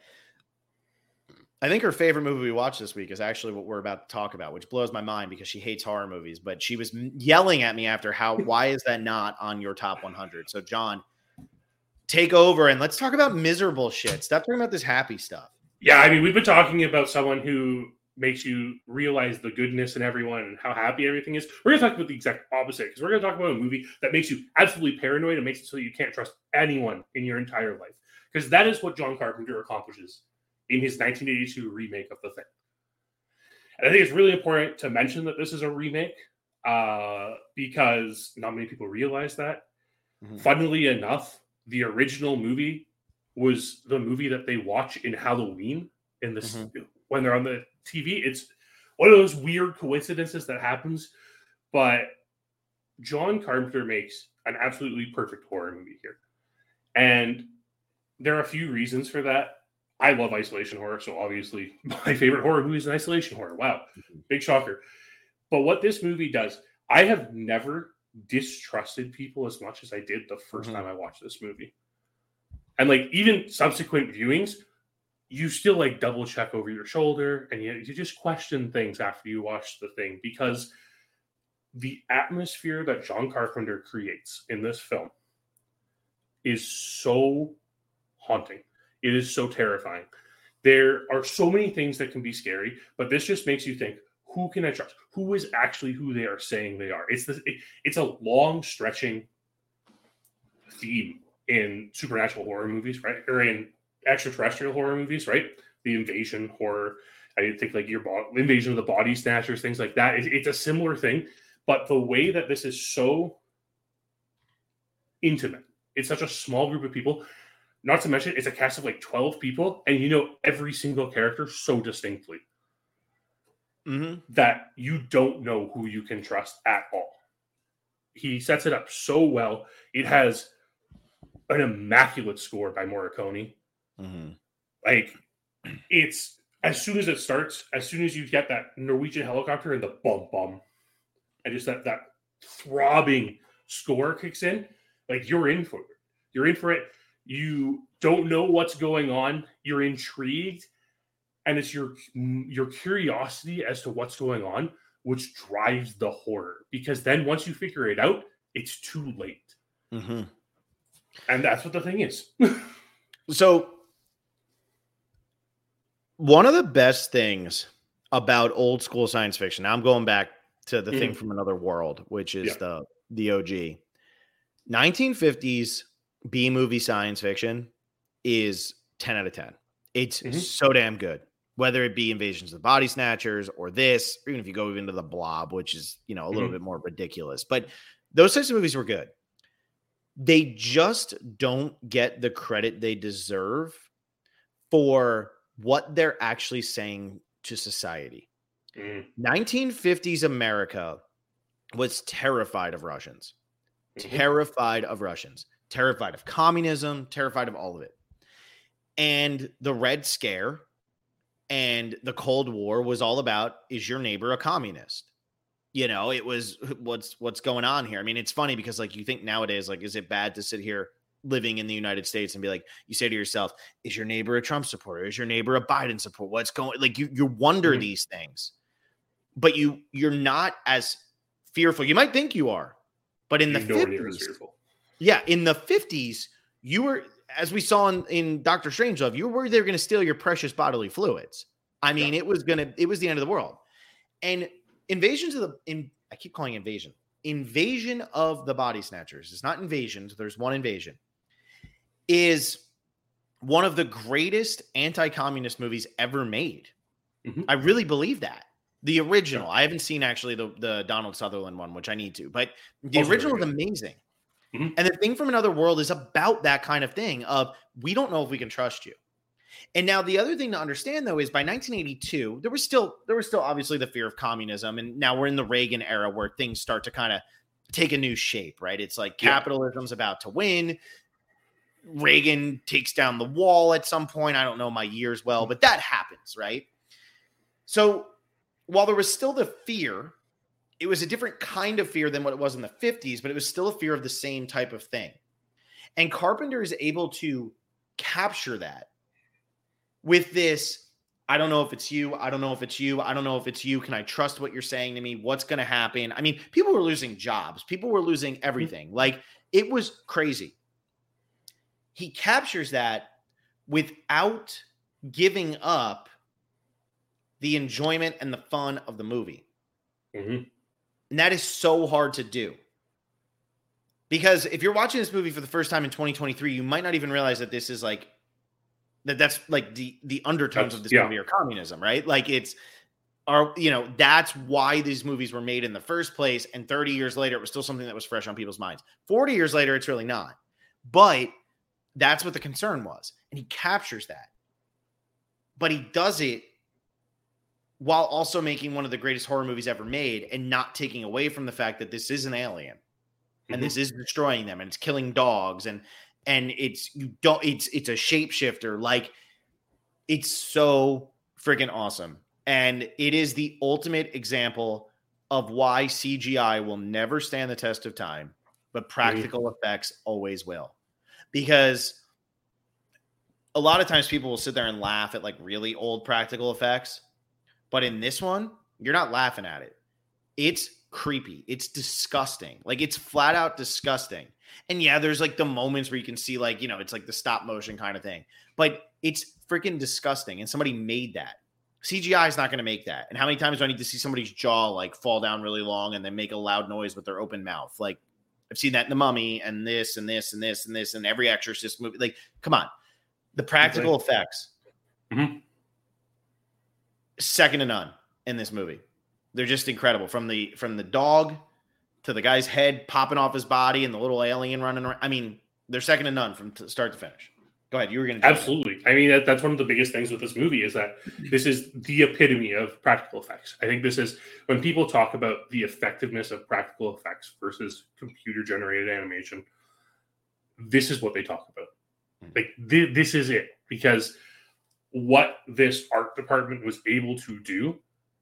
[SPEAKER 1] I think her favorite movie we watched this week is actually what we're about to talk about, which blows my mind because she hates horror movies. But she was yelling at me after how, why is that not on your top one hundred? So, John, take over and let's talk about miserable shit. Stop talking about this happy stuff.
[SPEAKER 2] Yeah, I mean, we've been talking about someone who makes you realize the goodness in everyone and how happy everything is. We're going to talk about the exact opposite because we're going to talk about a movie that makes you absolutely paranoid and makes it so you can't trust anyone in your entire life. Because that is what John Carpenter accomplishes in his nineteen eighty-two remake of The Thing. And I think it's really important to mention that this is a remake uh, because not many people realize that. Mm-hmm. Funnily enough, the original movie was the movie that they watch in Halloween in this mm-hmm. when they're on the T V. It's one of those weird coincidences that happens, but John Carpenter makes an absolutely perfect horror movie here. And there are a few reasons for that. I love isolation horror, so obviously my favorite horror movie is an isolation horror. Wow, mm-hmm. Big shocker. But what this movie does, I have never distrusted people as much as I did the first mm-hmm. time I watched this movie. And like even subsequent viewings, you still like double check over your shoulder and you, you just question things after you watch The Thing because the atmosphere that John Carpenter creates in this film is so haunting. It is so terrifying. There are so many things that can be scary, but this just makes you think, who can I trust? Who is actually who they are saying they are? It's this, it, it's a long stretching theme in supernatural horror movies, right? Or in extraterrestrial horror movies, right? The invasion horror. I think like your bo- invasion of the body snatchers, things like that. It, it's a similar thing, but the way that this is so intimate, it's such a small group of people. Not to mention, it's a cast of like twelve people, and you know every single character so distinctly mm-hmm. that you don't know who you can trust at all. He sets it up so well. It has an immaculate score by Morricone. Mm-hmm. Like, it's as soon as it starts, as soon as you get that Norwegian helicopter and the bum bum, and just that that throbbing score kicks in, like you're in for it. You're in for it. You don't know what's going on. You're intrigued. And it's your your curiosity as to what's going on, which drives the horror. Because then once you figure it out, it's too late. Mm-hmm. And that's what The Thing is.
[SPEAKER 1] So, one of the best things about old school science fiction, now I'm going back to The mm-hmm. Thing from Another World, which is yeah. the, the O G. nineteen fifties B-movie science fiction is ten out of ten. It's mm-hmm. so damn good. Whether it be Invasions of the Body Snatchers or this, or even if you go into The Blob, which is, you know, a little mm-hmm. bit more ridiculous. But those types of movies were good. They just don't get the credit they deserve for what they're actually saying to society. Mm. nineteen fifties America was terrified of Russians. Mm-hmm. Terrified of Russians. Terrified of communism, terrified of all of it. And the Red Scare and the Cold War was all about, is your neighbor a communist? You know, it was what's what's going on here. I mean, it's funny because like you think nowadays, like, is it bad to sit here living in the United States and be like, you say to yourself, is your neighbor a Trump supporter? Is your neighbor a Biden supporter? What's going like you you wonder mm-hmm. these things, but you you're not as fearful. You might think you are, but in you the fifties, yeah, in the fifties, you were, as we saw in, in Doctor Strangelove, you were worried they were going to steal your precious bodily fluids. I mean, yeah. it was going to, it was the end of the world. And Invasions of the, in, I keep calling it Invasion. Invasion of the Body Snatchers. It's not Invasions. There's one invasion. Is one of the greatest anti-communist movies ever made. Mm-hmm. I really believe that. The original. Yeah. I haven't seen actually the, the Donald Sutherland one, which I need to. But the also original is amazing. Mm-hmm. And The Thing from Another World is about that kind of thing of, we don't know if we can trust you. And now the other thing to understand, though, is by nineteen eighty-two, there was still there was still obviously the fear of communism. And now we're in the Reagan era where things start to kind of take a new shape, right? It's like capitalism's yeah. about to win. Reagan takes down the wall at some point. I don't know my years well, but that happens, right? So while there was still the fear, it was a different kind of fear than what it was in the fifties, but it was still a fear of the same type of thing. And Carpenter is able to capture that with this, I don't know if it's you. I don't know if it's you. I don't know if it's you. Can I trust what you're saying to me? What's going to happen? I mean, people were losing jobs. People were losing everything. Like, it was crazy. He captures that without giving up the enjoyment and the fun of the movie.
[SPEAKER 2] Mm-hmm.
[SPEAKER 1] And that is so hard to do. Because if you're watching this movie for the first time in twenty twenty-three, you might not even realize that this is like, that that's like the, the undertones
[SPEAKER 2] that's,
[SPEAKER 1] of this
[SPEAKER 2] yeah.
[SPEAKER 1] movie are communism, right? Like it's, are you know, that's why these movies were made in the first place. And thirty years later, it was still something that was fresh on people's minds. forty years later, it's really not. But that's what the concern was. And he captures that. But he does it while also making one of the greatest horror movies ever made and not taking away from the fact that this is an alien. Mm-hmm. And this is destroying them and it's killing dogs and and it's you don't it's it's a shapeshifter. Like, it's so freaking awesome. And it is the ultimate example of why C G I will never stand the test of time, but practical mm-hmm. effects always will. Because a lot of times people will sit there and laugh at like really old practical effects. But in this one, you're not laughing at it. It's creepy. It's disgusting. Like, it's flat out disgusting. And yeah, there's like the moments where you can see like, you know, it's like the stop motion kind of thing. But it's freaking disgusting. And somebody made that. C G I is not going to make that. And how many times do I need to see somebody's jaw like fall down really long and then make a loud noise with their open mouth? Like, I've seen that in The Mummy and this and this and this and this and every Exorcist movie. Like, come on. The practical okay. effects.
[SPEAKER 2] Mm-hmm.
[SPEAKER 1] Second to none in this movie. They're just incredible. From the from the dog to the guy's head popping off his body and the little alien running around. I mean, they're second to none from t- start to finish. Go ahead. You were going to
[SPEAKER 2] absolutely. That. I mean, that, that's one of the biggest things with this movie is that this is the epitome of practical effects. I think this is when people talk about the effectiveness of practical effects versus computer generated animation. This is what they talk about. Like th- this is it, because what this art department was able to do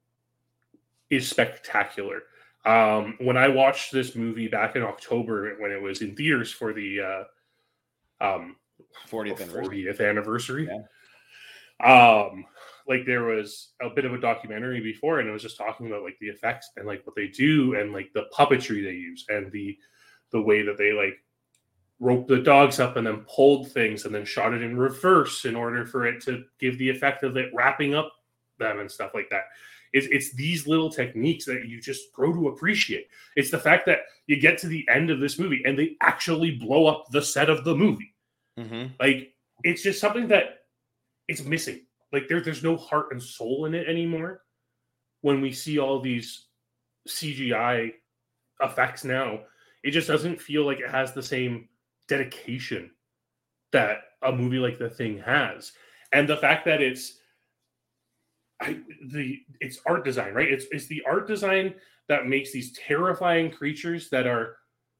[SPEAKER 2] is spectacular. Um, when I watched this movie back in October, when it was in theaters for the uh, um,
[SPEAKER 1] fortieth anniversary,
[SPEAKER 2] fortieth anniversary,
[SPEAKER 1] yeah.
[SPEAKER 2] um, like there was a bit of a documentary before, and it was just talking about like the effects and like what they do and like the puppetry they use and the the way that they like roped the dogs up and then pulled things and then shot it in reverse in order for it to give the effect of it wrapping up them and stuff like that. It's, it's these little techniques that you just grow to appreciate. It's the fact that you get to the end of this movie and they actually blow up the set of the movie.
[SPEAKER 1] Mm-hmm.
[SPEAKER 2] Like, it's just something that it's missing. Like, there, there's no heart and soul in it anymore. When we see all these C G I effects now, it just doesn't feel like it has the same dedication that a movie like The Thing has. And the fact that it's I, the it's art design, right? It's it's the art design that makes these terrifying creatures that are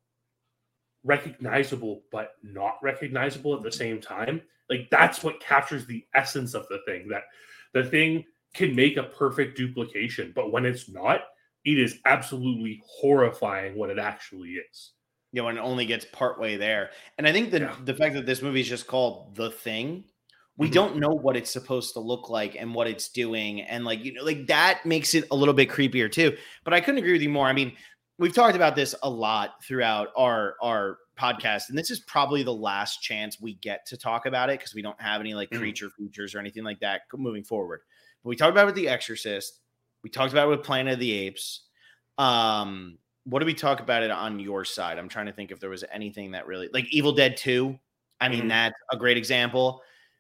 [SPEAKER 2] recognizable but not recognizable at the same time. Like, that's what captures the essence of The Thing. That The Thing can make a perfect duplication, but when it's not, it is absolutely horrifying what it actually is.
[SPEAKER 1] You know, and it only gets partway there. And I think the, yeah. the fact that this movie is just called The Thing, we mm-hmm. don't know what it's supposed to look like and what it's doing. And like, you know, like that makes it a little bit creepier too. But I couldn't agree with you more. I mean, we've talked about this a lot throughout our, our podcast, and this is probably the last chance we get to talk about it because we don't have any like mm-hmm. creature features or anything like that moving forward. But we talked about it with The Exorcist. We talked about it with Planet of the Apes. Um, What did we talk about it on your side? I'm trying to think if there was anything that really, like Evil Dead two. I mean, mm-hmm. that's a great example.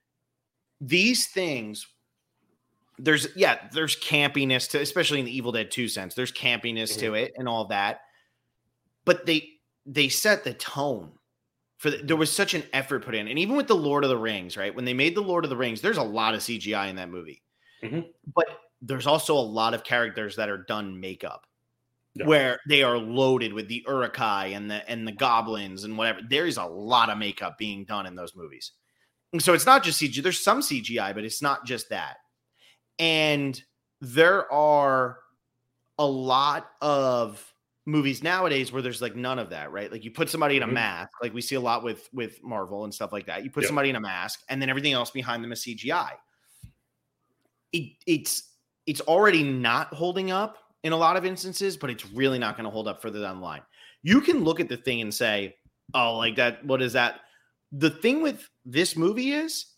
[SPEAKER 1] These things, there's, yeah, there's campiness to, especially in the Evil Dead two sense, there's campiness mm-hmm. to it and all that. But they, they set the tone for the, there was such an effort put in. And even with the Lord of the Rings, right? When they made the Lord of the Rings, there's a lot of C G I in that movie,
[SPEAKER 2] mm-hmm.
[SPEAKER 1] but there's also a lot of characters that are done makeup.
[SPEAKER 2] Yeah.
[SPEAKER 1] Where they are loaded with the Uruk-hai and the and the goblins and whatever. There is a lot of makeup being done in those movies. And so it's not just C G I. There's some C G I, but it's not just that. And there are a lot of movies nowadays where there's like none of that, right? Like you put somebody in a
[SPEAKER 2] Mhm.
[SPEAKER 1] mask, like we see a lot with with Marvel and stuff like that. You put
[SPEAKER 2] Yep.
[SPEAKER 1] somebody in a mask, and then everything else behind them is C G I. It, it's it's already not holding up in a lot of instances, but it's really not going to hold up further down the line. You can look at the thing and say, "Oh, like that. What is that?" The thing with this movie is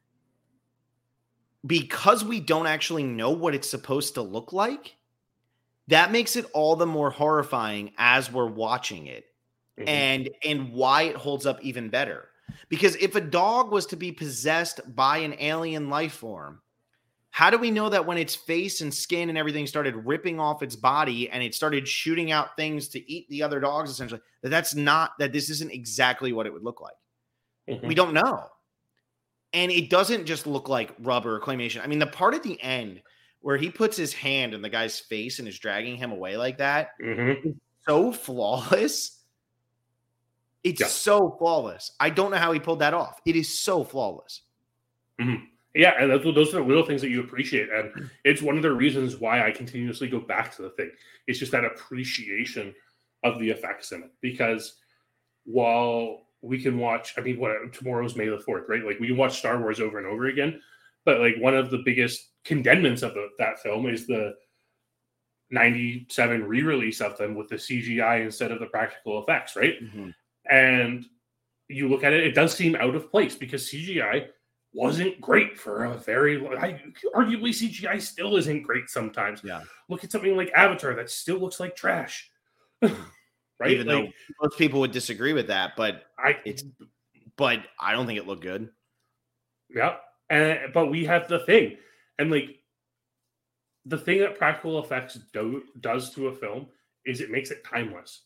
[SPEAKER 1] because we don't actually know what it's supposed to look like. That makes it all the more horrifying as we're watching it.
[SPEAKER 2] Mhm.
[SPEAKER 1] And and why it holds up even better. Because if a dog was to be possessed by an alien life form, how do we know that when its face and skin and everything started ripping off its body and it started shooting out things to eat the other dogs, essentially, that that's not, that this isn't exactly what it would look like?
[SPEAKER 2] Mhm.
[SPEAKER 1] We don't know. And it doesn't just look like rubber or claymation. I mean, the part at the end where he puts his hand in the guy's face and is dragging him away like that,
[SPEAKER 2] Mhm.
[SPEAKER 1] is so flawless. It's
[SPEAKER 2] Yeah.
[SPEAKER 1] so flawless. I don't know how he pulled that off. It is so flawless.
[SPEAKER 2] Mhm. Yeah, and that's, those are the little things that you appreciate, and it's one of the reasons why I continuously go back to the thing. It's just that appreciation of the effects in it, because while we can watch, I mean, what tomorrow's May the fourth, right? Like we can watch Star Wars over and over again, but like one of the biggest condemnments of the, that film is the ninety-seven re-release of them with the C G I instead of the practical effects, right?
[SPEAKER 1] Mm-hmm.
[SPEAKER 2] And you look at it, it does seem out of place because C G I wasn't great for a very long, I, arguably C G I still isn't great sometimes.
[SPEAKER 1] Yeah.
[SPEAKER 2] Look at something like Avatar that still looks like trash. Right?
[SPEAKER 1] Even
[SPEAKER 2] like,
[SPEAKER 1] though most people would disagree with that, but
[SPEAKER 2] I
[SPEAKER 1] it's but I don't think it looked good.
[SPEAKER 2] Yeah. And but we have the thing. And like the thing that practical effects do, does to a film is it makes it timeless.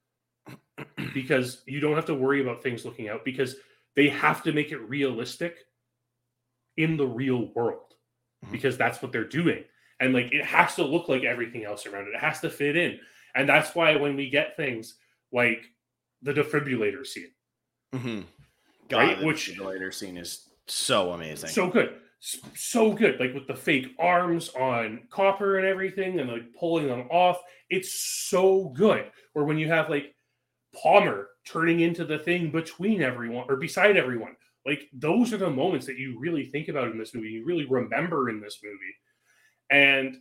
[SPEAKER 2] Because you don't have to worry about things looking out, because they have to make it realistic in the real world, because that's what they're doing. And like it has to look like everything else around it. It has to fit in. And that's why when we get things like the defibrillator scene,
[SPEAKER 1] Mm-hmm. God,
[SPEAKER 2] right?
[SPEAKER 1] the
[SPEAKER 2] Which
[SPEAKER 1] defibrillator scene is so amazing.
[SPEAKER 2] so good. So good, like with the fake arms on Copper and everything, and like pulling them off. It's so good. Or when you have like Palmer turning into the thing between everyone or beside everyone, like those are the moments that you really think about in this movie. You really remember in this movie, and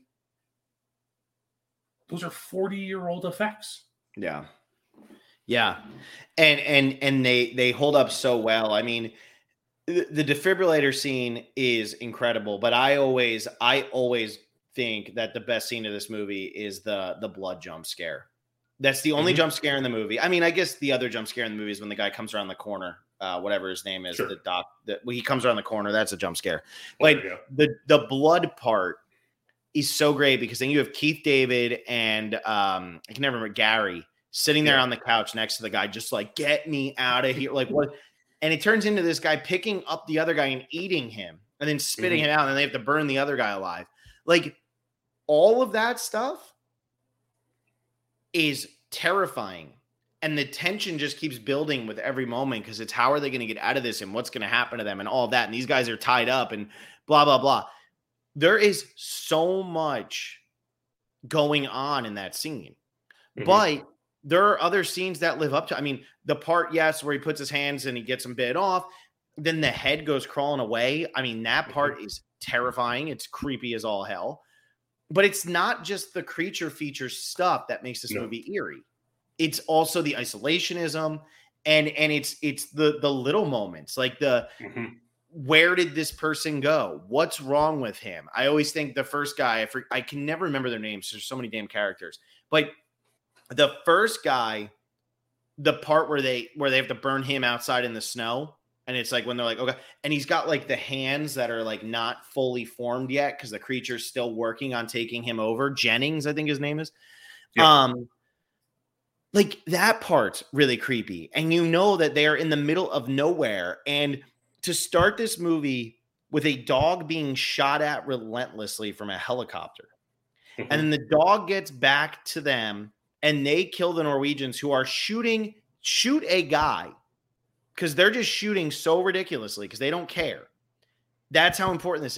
[SPEAKER 2] those are forty-year-old effects.
[SPEAKER 1] Yeah, yeah, and and and they they hold up so well. I mean, the defibrillator scene is incredible, but I always, I always think that the best scene of this movie is the the blood jump scare. That's the only
[SPEAKER 2] Mhm.
[SPEAKER 1] jump scare in the movie. I mean, I guess the other jump scare in the movie is when the guy comes around the corner, uh, whatever his name is,
[SPEAKER 2] Sure.
[SPEAKER 1] the doc. That when he comes around the corner, that's a jump scare. Like
[SPEAKER 2] Yeah.
[SPEAKER 1] the the blood part is so great because then you have Keith David and um, I can never remember Gary sitting there
[SPEAKER 2] Yeah.
[SPEAKER 1] on the couch next to the guy, just like, get me out of here, like what? And it turns into this guy picking up the other guy and eating him and then spitting
[SPEAKER 2] Mhm.
[SPEAKER 1] him out. And they have to burn the other guy alive. Like all of that stuff is terrifying. And the tension just keeps building with every moment because it's how are they going to get out of this and what's going to happen to them and all that. And these guys are tied up and blah, blah, blah. There is so much going on in that scene.
[SPEAKER 2] Mhm.
[SPEAKER 1] But there are other scenes that live up to, I mean, the part, yes, where he puts his hands and he gets them bit off, then the head goes crawling away. I mean, that part
[SPEAKER 2] Mhm.
[SPEAKER 1] is terrifying. It's creepy as all hell. But it's not just the creature feature stuff that makes this
[SPEAKER 2] No.
[SPEAKER 1] movie eerie. It's also the isolationism and and it's it's the the little moments, like the
[SPEAKER 2] Mhm.
[SPEAKER 1] where did this person go? What's wrong with him? I always think the first guy, I, for, I can never remember their names. There's so many damn characters. But the first guy, the part where they where they have to burn him outside in the snow, and it's like when they're like, okay, and he's got like the hands that are like not fully formed yet because the creature's still working on taking him over. Jennings, I think his name is.
[SPEAKER 2] Yeah.
[SPEAKER 1] Um, like that part's really creepy, and you know that they are in the middle of nowhere, and to start this movie with a dog being shot at relentlessly from a helicopter,
[SPEAKER 2] Mhm.
[SPEAKER 1] and then the dog gets back to them. And they kill the Norwegians who are shooting, shoot a guy because they're just shooting so ridiculously because they don't care. That's how important this is.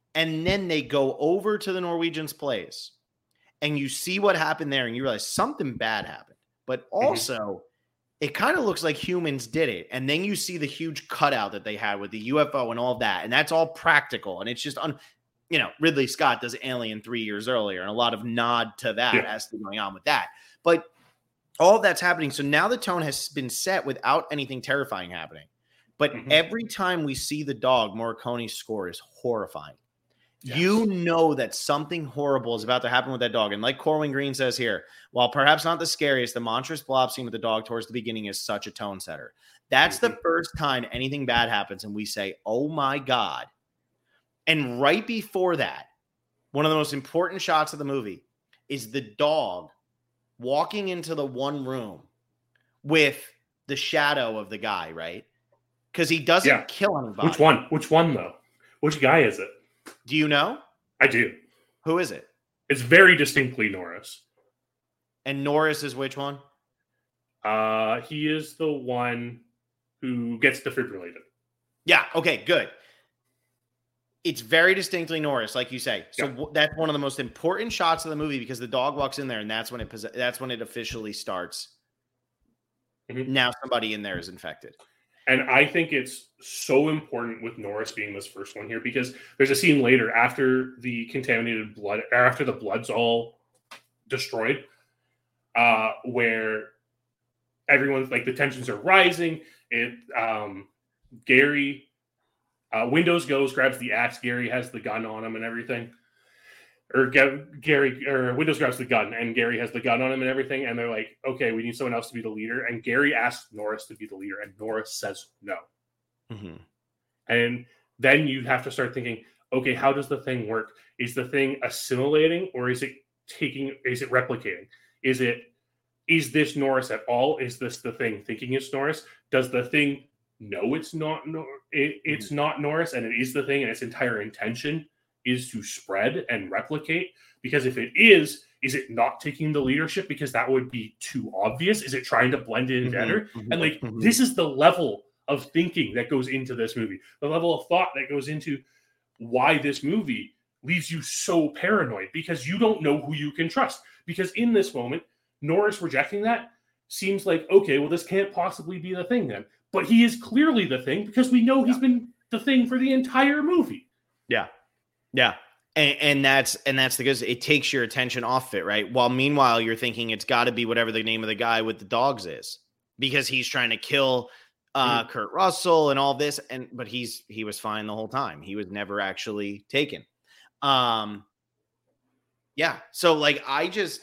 [SPEAKER 1] And then they go over to the Norwegians' place and you see what happened there and you realize something bad happened. But also, mm-hmm. it kind of looks like humans did it. And then you see the huge cutout that they had with the U F O and all that. And that's all practical. And it's just, un- you know, Ridley Scott does Alien three years earlier and a lot of nod to that yeah. as to going on with that. But all of that's happening. So now the tone has been set without anything terrifying happening. But mm-hmm. every time we see the dog, Morricone's score is horrifying. Yes. You know that something horrible is about to happen with that dog. And like Corwin Green says here, while perhaps not the scariest, the monstrous blob scene with the dog towards the beginning is such a tone setter. That's mm-hmm. the first time anything bad happens and we say, oh my God. And right before that, one of the most important shots of the movie is the dog walking into the one room with the shadow of the guy, right? Because he doesn't yeah. kill anybody.
[SPEAKER 2] Which one? Which one, though? Which guy is it?
[SPEAKER 1] Do you know?
[SPEAKER 2] I do.
[SPEAKER 1] Who is it?
[SPEAKER 2] It's very distinctly Norris.
[SPEAKER 1] And Norris is which one?
[SPEAKER 2] Uh, he is the one who gets defibrillated.
[SPEAKER 1] Yeah, okay, good. It's very distinctly Norris, like you say. So yeah. w- that's one of the most important shots of the movie because the dog walks in there and that's when it pos- that's when it officially starts. Mm-hmm. Now somebody in there is infected.
[SPEAKER 2] And I think it's so important with Norris being this first one here because there's a scene later after the contaminated blood, or after the blood's all destroyed, uh, where everyone's like the tensions are rising. It um, Gary uh, Windows goes, grabs the axe. Gary has the gun on him and everything. Or Gary or Windows grabs the gun and Gary has the gun on him and everything. And they're like, okay, we need someone else to be the leader. And Gary asks Norris to be the leader and Norris says no. Mm-hmm. And then you have to start thinking, okay, how does the thing work? Is the thing assimilating or is it taking, is it replicating? Is it, is this Norris at all? Is this the thing thinking it's Norris? Does the thing know it's not, it, it's mm-hmm. not Norris and it is the thing and its entire intention is to spread and replicate? Because if it is, is it not taking the leadership because that would be too obvious? Is it trying to blend in mm-hmm, better? Mm-hmm, and like, mm-hmm. this is the level of thinking that goes into this movie, the level of thought that goes into why this movie leaves you so paranoid because you don't know who you can trust. Because in this moment, Norris rejecting that seems like, okay, well, this can't possibly be the thing then. But he is clearly the thing because we know yeah. he's been the thing for the entire movie.
[SPEAKER 1] Yeah. Yeah. And, and that's and that's because it takes your attention off it, right? While meanwhile, you're thinking it's got to be whatever the name of the guy with the dogs is because he's trying to kill uh, mm. Kurt Russell and all this. And but he's he was fine the whole time. He was never actually taken. Um, yeah. So like I just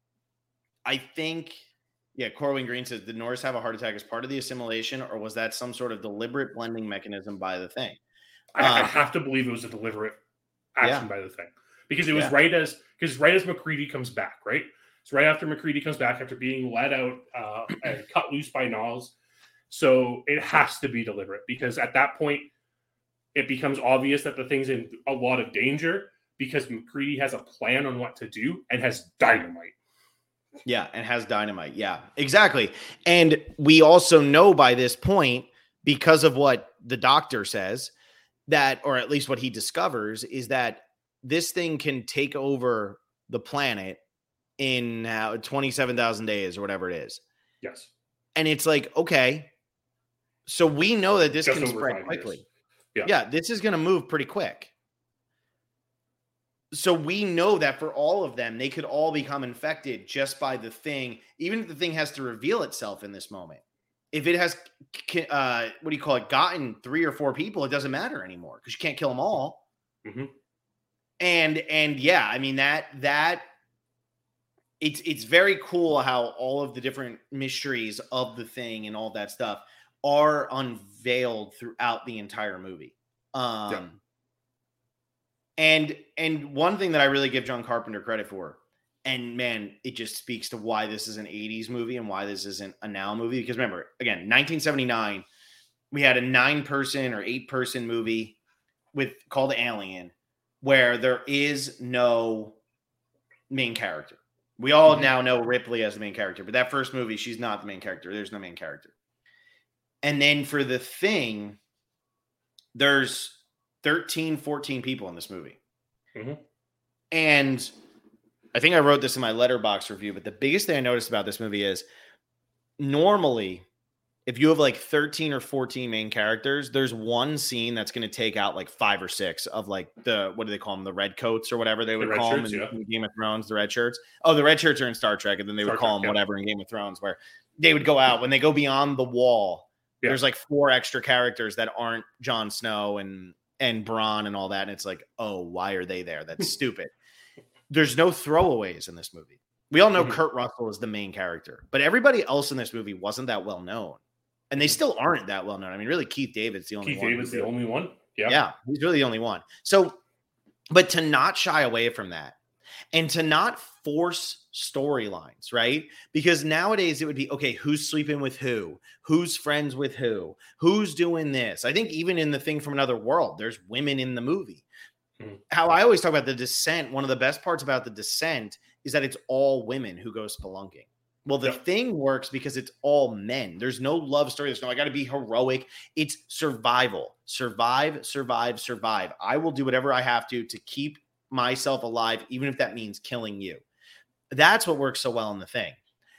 [SPEAKER 1] I think, yeah, Corwin Green says, did Norris have a heart attack as part of the assimilation or was that some sort of deliberate blending mechanism by the thing?
[SPEAKER 2] I, uh, I have to believe it was a deliberate action yeah. by the thing because it was yeah. right as because right as MacReady comes back, right? It's right after MacReady comes back after being let out uh, and cut loose by Niles. So it has to be deliberate because at that point it becomes obvious that the thing's in a lot of danger because MacReady has a plan on what to do and has dynamite.
[SPEAKER 1] Yeah, and has dynamite. Yeah, exactly. And we also know by this point, because of what the doctor says, that, or at least what he discovers, is that this thing can take over the planet in uh, twenty-seven thousand days or whatever it is.
[SPEAKER 2] Yes.
[SPEAKER 1] And it's like, okay, so we know that this Just can spread quickly. Yeah. yeah, this is going to move pretty quick. So we know that for all of them, they could all become infected just by the thing, even if the thing has to reveal itself in this moment. If it has, uh, what do you call it, gotten three or four people, it doesn't matter anymore because you can't kill them all. Mm-hmm. And, and yeah, I mean, that, that, it's, it's very cool how all of the different mysteries of the thing and all that stuff are unveiled throughout the entire movie. Um, yeah. And, and one thing that I really give John Carpenter credit for, and man, it just speaks to why this is an eighties movie and why this isn't a now movie. Because remember, again, nineteen seventy-nine, we had a nine person or eight person movie with called Alien, where there is no main character. We all mm-hmm. now know Ripley as the main character, but that first movie, she's not the main character. There's no main character. And then for The Thing, there's thirteen, fourteen people in this movie.
[SPEAKER 2] Mm-hmm.
[SPEAKER 1] And I think I wrote this in my Letterboxd review, but the biggest thing I noticed about this movie is normally if you have like thirteen or fourteen main characters, there's one scene that's going to take out like five or six of like the, what do they call them? The red coats or whatever they would call
[SPEAKER 2] shirts,
[SPEAKER 1] them in,
[SPEAKER 2] yeah.
[SPEAKER 1] in Game of Thrones, the red shirts. Oh, the red shirts are in Star Trek. And then they
[SPEAKER 2] Star
[SPEAKER 1] would call
[SPEAKER 2] Trek,
[SPEAKER 1] them
[SPEAKER 2] yeah.
[SPEAKER 1] whatever in Game of Thrones, where they would go out when they go beyond the wall.
[SPEAKER 2] Yeah.
[SPEAKER 1] There's like four extra characters that aren't Jon Snow and, and Bronn and all that. And it's like, oh, why are they there? That's stupid. There's no throwaways in this movie. We all know
[SPEAKER 2] Mhm.
[SPEAKER 1] Kurt Russell is the main character, but everybody else in this movie wasn't that well known. And they still aren't that well known. I mean, really, Keith David's the only
[SPEAKER 2] Keith
[SPEAKER 1] one.
[SPEAKER 2] David's the only one. Yeah.
[SPEAKER 1] Yeah, he's really the only one. So, but to not shy away from that and to not force storylines, right? Because nowadays it would be, okay, who's sleeping with who? Who's friends with who? Who's doing this? I think even in The Thing from Another World, there's women in the movie.
[SPEAKER 2] Mhm.
[SPEAKER 1] How I always talk about The Descent, one of the best parts about The Descent is that it's all women who go spelunking. Well, the
[SPEAKER 2] Yep.
[SPEAKER 1] Thing works because it's all men. There's no love story. There's no, I got to be heroic. It's survival. Survive, survive, survive. I will do whatever I have to to keep myself alive, even if that means killing you. That's what works so well in The Thing.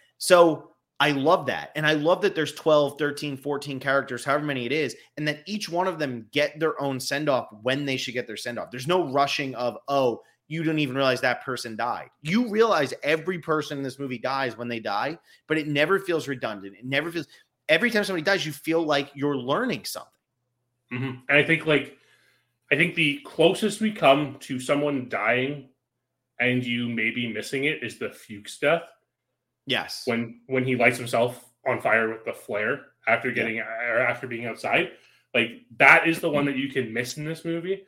[SPEAKER 1] So I love that. And I love that there's twelve, thirteen, fourteen characters, however many it is, and that each one of them get their own send-off when they should get their send-off. There's no rushing of, oh, you don't even realize that person died. You realize every person in this movie dies when they die, but it never feels redundant. It never feels, every time somebody dies, you feel like you're learning something.
[SPEAKER 2] Mm-hmm. And I think like, I think the closest we come to someone dying and you maybe missing it is the Fuchs death.
[SPEAKER 1] Yes.
[SPEAKER 2] When, when he lights himself on fire with the flare after getting, yeah. or after being outside, like that is the one that you can miss in this movie.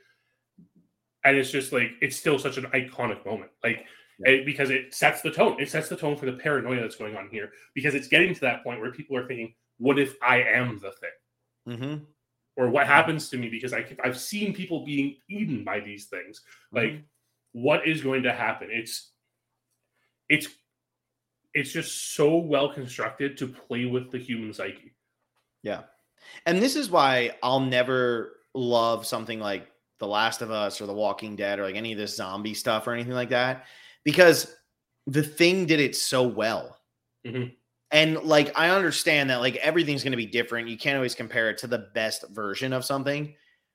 [SPEAKER 2] And it's just like, it's still such an iconic moment. Like, yeah. it, because it sets the tone. It sets the tone for the paranoia that's going on here. Because it's getting to that point where people are thinking, what if I am the thing?
[SPEAKER 1] Mm-hmm.
[SPEAKER 2] Or what happens to me? Because I, I've seen people being eaten by these things. Like, mm-hmm. what is going to happen? It's, it's, it's just so well constructed to play with the human psyche.
[SPEAKER 1] Yeah. And this is why I'll never love something like The Last of Us or The Walking Dead or like any of this zombie stuff or anything like that, because The Thing did it so well.
[SPEAKER 2] Mm-hmm.
[SPEAKER 1] And like, I understand that like everything's going to be different. You can't always compare it to the best version of something,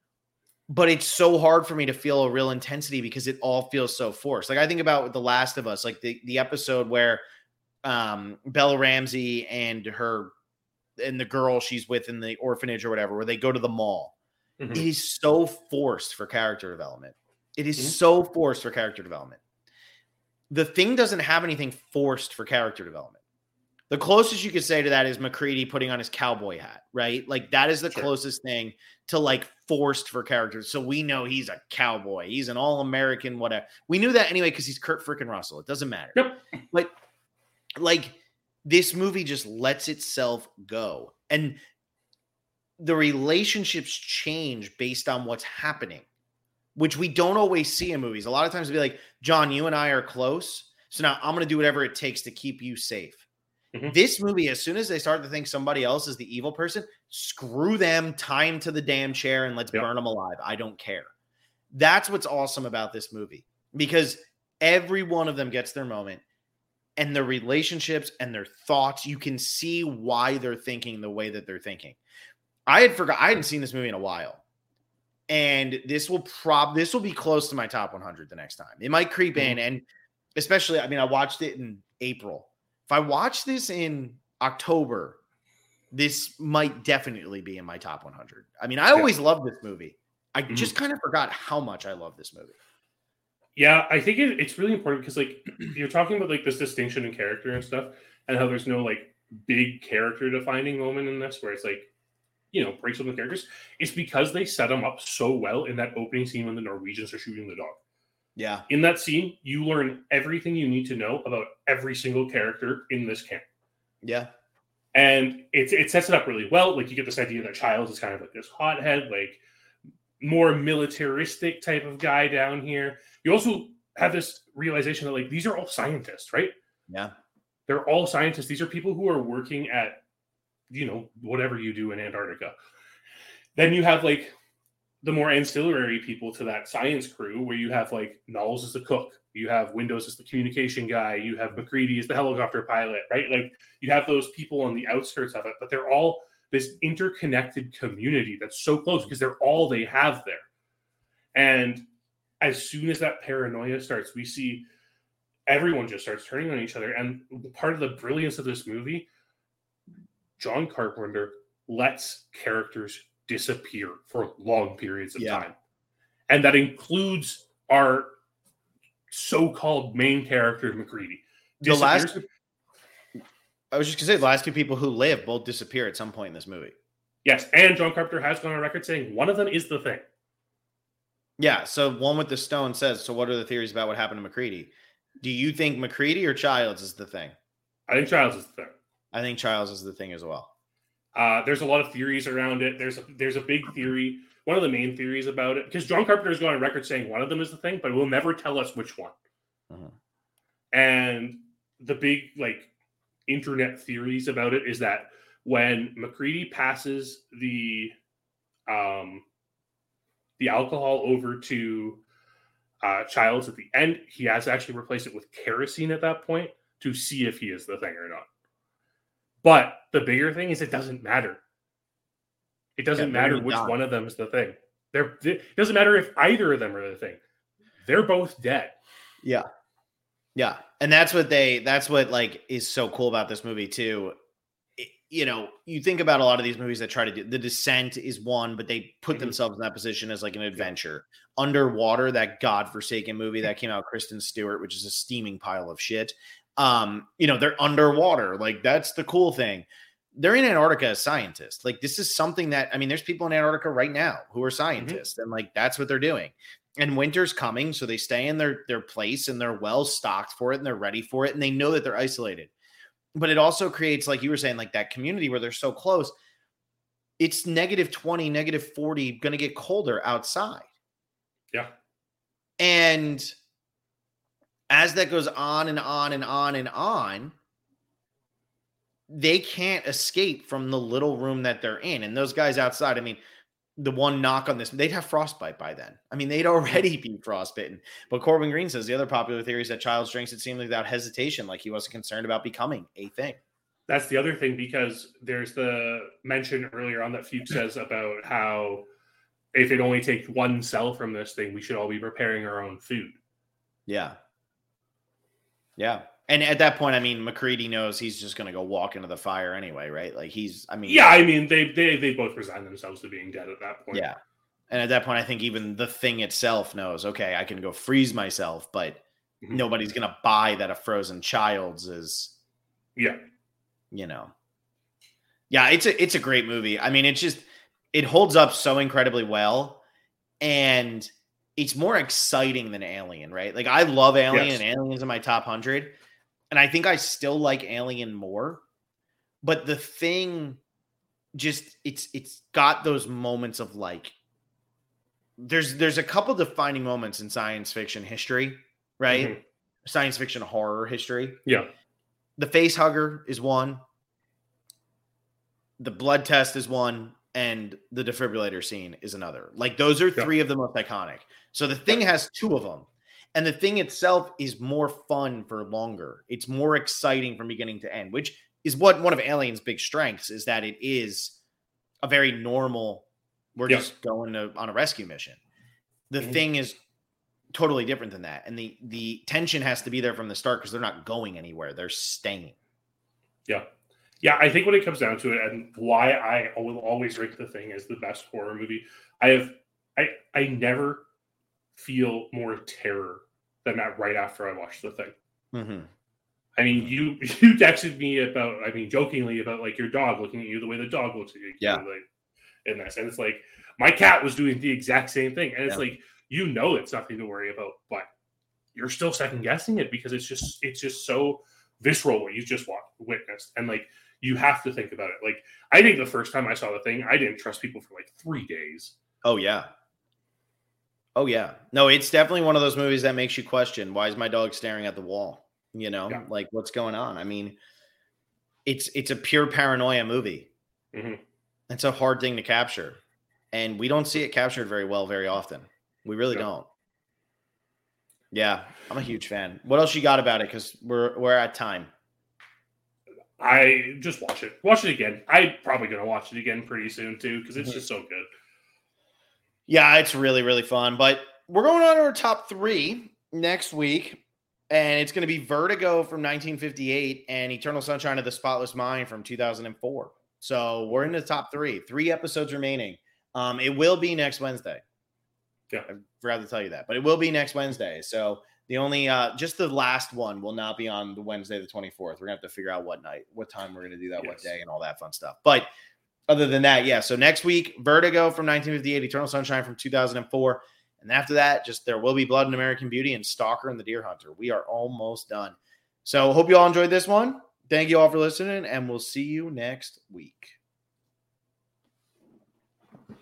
[SPEAKER 1] but it's so hard for me to feel a real intensity because it all feels so forced. Like I think about The Last of Us, like the, the episode where um, Bella Ramsey and her and the girl she's with in the orphanage or whatever, where they go to the mall. Mm-hmm. It is so forced for character development. It is mm-hmm. so forced for character development. The Thing doesn't have anything forced for character development. The closest you could say to that is MacReady putting on his cowboy hat, right? Like that is the sure. closest thing to like forced for characters. So we know he's a cowboy. He's an all-American, whatever. We knew that anyway because he's Kurt freaking Russell. It doesn't matter.
[SPEAKER 2] Yep.
[SPEAKER 1] But like this movie just lets itself go. And the relationships change based on what's happening, which we don't always see in movies. A lot of times it'll be like, John, you and I are close. So now I'm going to do whatever it takes to keep you safe. Mm-hmm. This movie, as soon as they start to think somebody else is the evil person, screw them, tie them to the damn chair, and let's yep. burn them alive. I don't care. That's what's awesome about this movie, because every one of them gets their moment, and their relationships and their thoughts, you can see why they're thinking the way that they're thinking. I had forgot, I hadn't seen this movie in a while. And this will prob this will be close to my top one hundred the next time. It might creep mm-hmm. in. And especially, I mean, I watched it in April. If I watch this in October, this might definitely be in my top one hundred. I mean, I always yeah. loved this movie. I mm-hmm. just kind of forgot how much I love this movie.
[SPEAKER 2] Yeah, I think it, it's really important because, like, you're talking about, like, this distinction in character and stuff, and how there's no, like, big character-defining moment in this where it's, like, you know, breaks up the characters. It's because they set them up so well in that opening scene when the Norwegians are shooting the dog.
[SPEAKER 1] Yeah.
[SPEAKER 2] In that scene, you learn everything you need to know about every single character in this camp.
[SPEAKER 1] Yeah.
[SPEAKER 2] And it, it sets it up really well. Like, you get this idea that Childs is kind of like this hothead, like, more militaristic type of guy down here. You also have this realization that, like, these are all scientists, right?
[SPEAKER 1] Yeah.
[SPEAKER 2] They're all scientists. These are people who are working at, you know, whatever you do in Antarctica. Then you have, like, the more ancillary people to that science crew, where you have like Knowles as the cook, you have Windows as the communication guy, you have McCready as the helicopter pilot, right? Like you have those people on the outskirts of it, but they're all this interconnected community that's so close because they're all they have there. And as soon as that paranoia starts, we see everyone just starts turning on each other. And part of the brilliance of this movie, John Carpenter lets characters disappear for long periods of yeah. time. And that includes our so-called main character, McCready.
[SPEAKER 1] The last, I was just going to say, the last two people who live both disappear at some point in this movie.
[SPEAKER 2] Yes, and John Carpenter has gone on record saying one of them is the Thing.
[SPEAKER 1] Yeah, so one with the stone says, so what are the theories about what happened to McCready? Do you think McCready or Childs is the Thing?
[SPEAKER 2] I think Childs is the Thing.
[SPEAKER 1] I think Childs is the Thing as well.
[SPEAKER 2] Uh, there's a lot of theories around it. There's a, there's a big theory. One of the main theories about it, because John Carpenter has gone on record saying one of them is the Thing, but will never tell us which one. Uh-huh. And the big like internet theories about it is that when McCready passes the um, the alcohol over to uh, Childs at the end, he has actually replaced it with kerosene at that point to see if he is the Thing or not. But the bigger thing is it doesn't matter. It doesn't yeah, matter which one of them is the Thing. They're, it doesn't matter if either of them are the Thing. They're both dead.
[SPEAKER 1] Yeah. Yeah. And that's what they, that's what like is so cool about this movie too. It, you know, you think about a lot of these movies that try to do, The Descent is one, but they put mm-hmm. themselves in that position as like an adventure. Underwater, that godforsaken movie that came out, Kristen Stewart, which is a steaming pile of shit. Um, you know, they're underwater. Like that's the cool thing. They're in Antarctica as scientists. Like this is something that, I mean, there's people in Antarctica right now who are scientists mm-hmm. and like, that's what they're doing. And winter's coming. So they stay in their, their place and they're well stocked for it and they're ready for it. And they know that they're isolated, but it also creates, like you were saying, like that community where they're so close. It's negative twenty, negative forty, going to get colder outside.
[SPEAKER 2] Yeah.
[SPEAKER 1] And as that goes on and on and on and on, they can't escape from the little room that they're in. And those guys outside, I mean, the one knock on this, they'd have frostbite by then. I mean, they'd already be frostbitten. But Corbin Green says the other popular theory is that Childs drinks it seemed without hesitation, like he wasn't concerned about becoming a Thing.
[SPEAKER 2] That's the other thing, because there's the mention earlier on that Fuchs says about how if it only takes one cell from this thing, we should all be preparing our own food.
[SPEAKER 1] Yeah. Yeah. And at that point, I mean, McCready knows he's just going to go walk into the fire anyway, right? Like he's, I mean.
[SPEAKER 2] Yeah, I mean, they they they both resign themselves to being dead at that point.
[SPEAKER 1] Yeah. And at that point, I think even the Thing itself knows, okay, I can go freeze myself, but mm-hmm. nobody's going to buy that a frozen Childs is.
[SPEAKER 2] Yeah.
[SPEAKER 1] You know. Yeah, it's a, it's a great movie. I mean, it's just, it holds up so incredibly well. And it's more exciting than Alien, right? Like I love Alien yes. and Alien's in my top one hundred. And I think I still like Alien more, but the Thing just, it's, it's got those moments of like, there's, there's a couple defining moments in science fiction history, right? Mm-hmm. Science fiction horror history.
[SPEAKER 2] Yeah.
[SPEAKER 1] The face hugger is one. The blood test is one. And the defibrillator scene is another. Like those are three yeah. of the most iconic. So the Thing has two of them. And the Thing itself is more fun for longer. It's more exciting from beginning to end, which is what one of Alien's big strengths is, that it is a very normal, we're yeah. just going to, on a rescue mission. The mm-hmm. Thing is totally different than that. And the, the tension has to be there from the start because they're not going anywhere. They're staying.
[SPEAKER 2] Yeah. Yeah, I think when it comes down to it, and why I will always rank The Thing as the best horror movie, I have I I never feel more terror than that right after I watched The Thing.
[SPEAKER 1] Mm-hmm.
[SPEAKER 2] I mean, you you texted me about, I mean, jokingly about like your dog looking at you the way the dog looks at you.
[SPEAKER 1] Yeah.
[SPEAKER 2] Like in this, and it's like my cat was doing the exact same thing, and it's yeah. like, you know, it's nothing to worry about, but you're still second guessing it because it's just it's just so visceral what you just walked, witnessed, and like. You have to think about it. Like, I think the first time I saw The Thing, I didn't trust people for like three days.
[SPEAKER 1] Oh, yeah. Oh, yeah. No, it's definitely one of those movies that makes you question, why is my dog staring at the wall? You know, yeah. like what's going on? I mean, it's it's a pure paranoia movie.
[SPEAKER 2] Mm-hmm.
[SPEAKER 1] It's a hard thing to capture. and we don't see it captured very well very often. We really
[SPEAKER 2] Yeah.
[SPEAKER 1] don't. Yeah, I'm a huge fan. What else you got about it? Because we're we're at time.
[SPEAKER 2] I just watch it. Watch it again. I'm probably going to watch it again pretty soon, too, because it's
[SPEAKER 1] Mhm.
[SPEAKER 2] just so good.
[SPEAKER 1] Yeah, it's really, really fun. But we're going on to our top three next week, and it's going to be Vertigo from nineteen fifty-eight and Eternal Sunshine of the Spotless Mind from two thousand four. So we're in the top three. Three episodes remaining. Um, it will be next Wednesday.
[SPEAKER 2] Yeah.
[SPEAKER 1] I forgot to tell you that, but it will be next Wednesday. So the only, uh, just the last one will not be on the Wednesday, the twenty-fourth. We're going to have to figure out what night, what time we're going to do that,
[SPEAKER 2] Yes.
[SPEAKER 1] what day, and all that fun stuff. But other than that, yeah. So next week, Vertigo from nineteen fifty-eight, Eternal Sunshine from two thousand four. And after that, just There Will Be Blood and American Beauty and Stalker and the Deer Hunter. We are almost done. So hope you all enjoyed this one. Thank you all for listening, and we'll see you next week.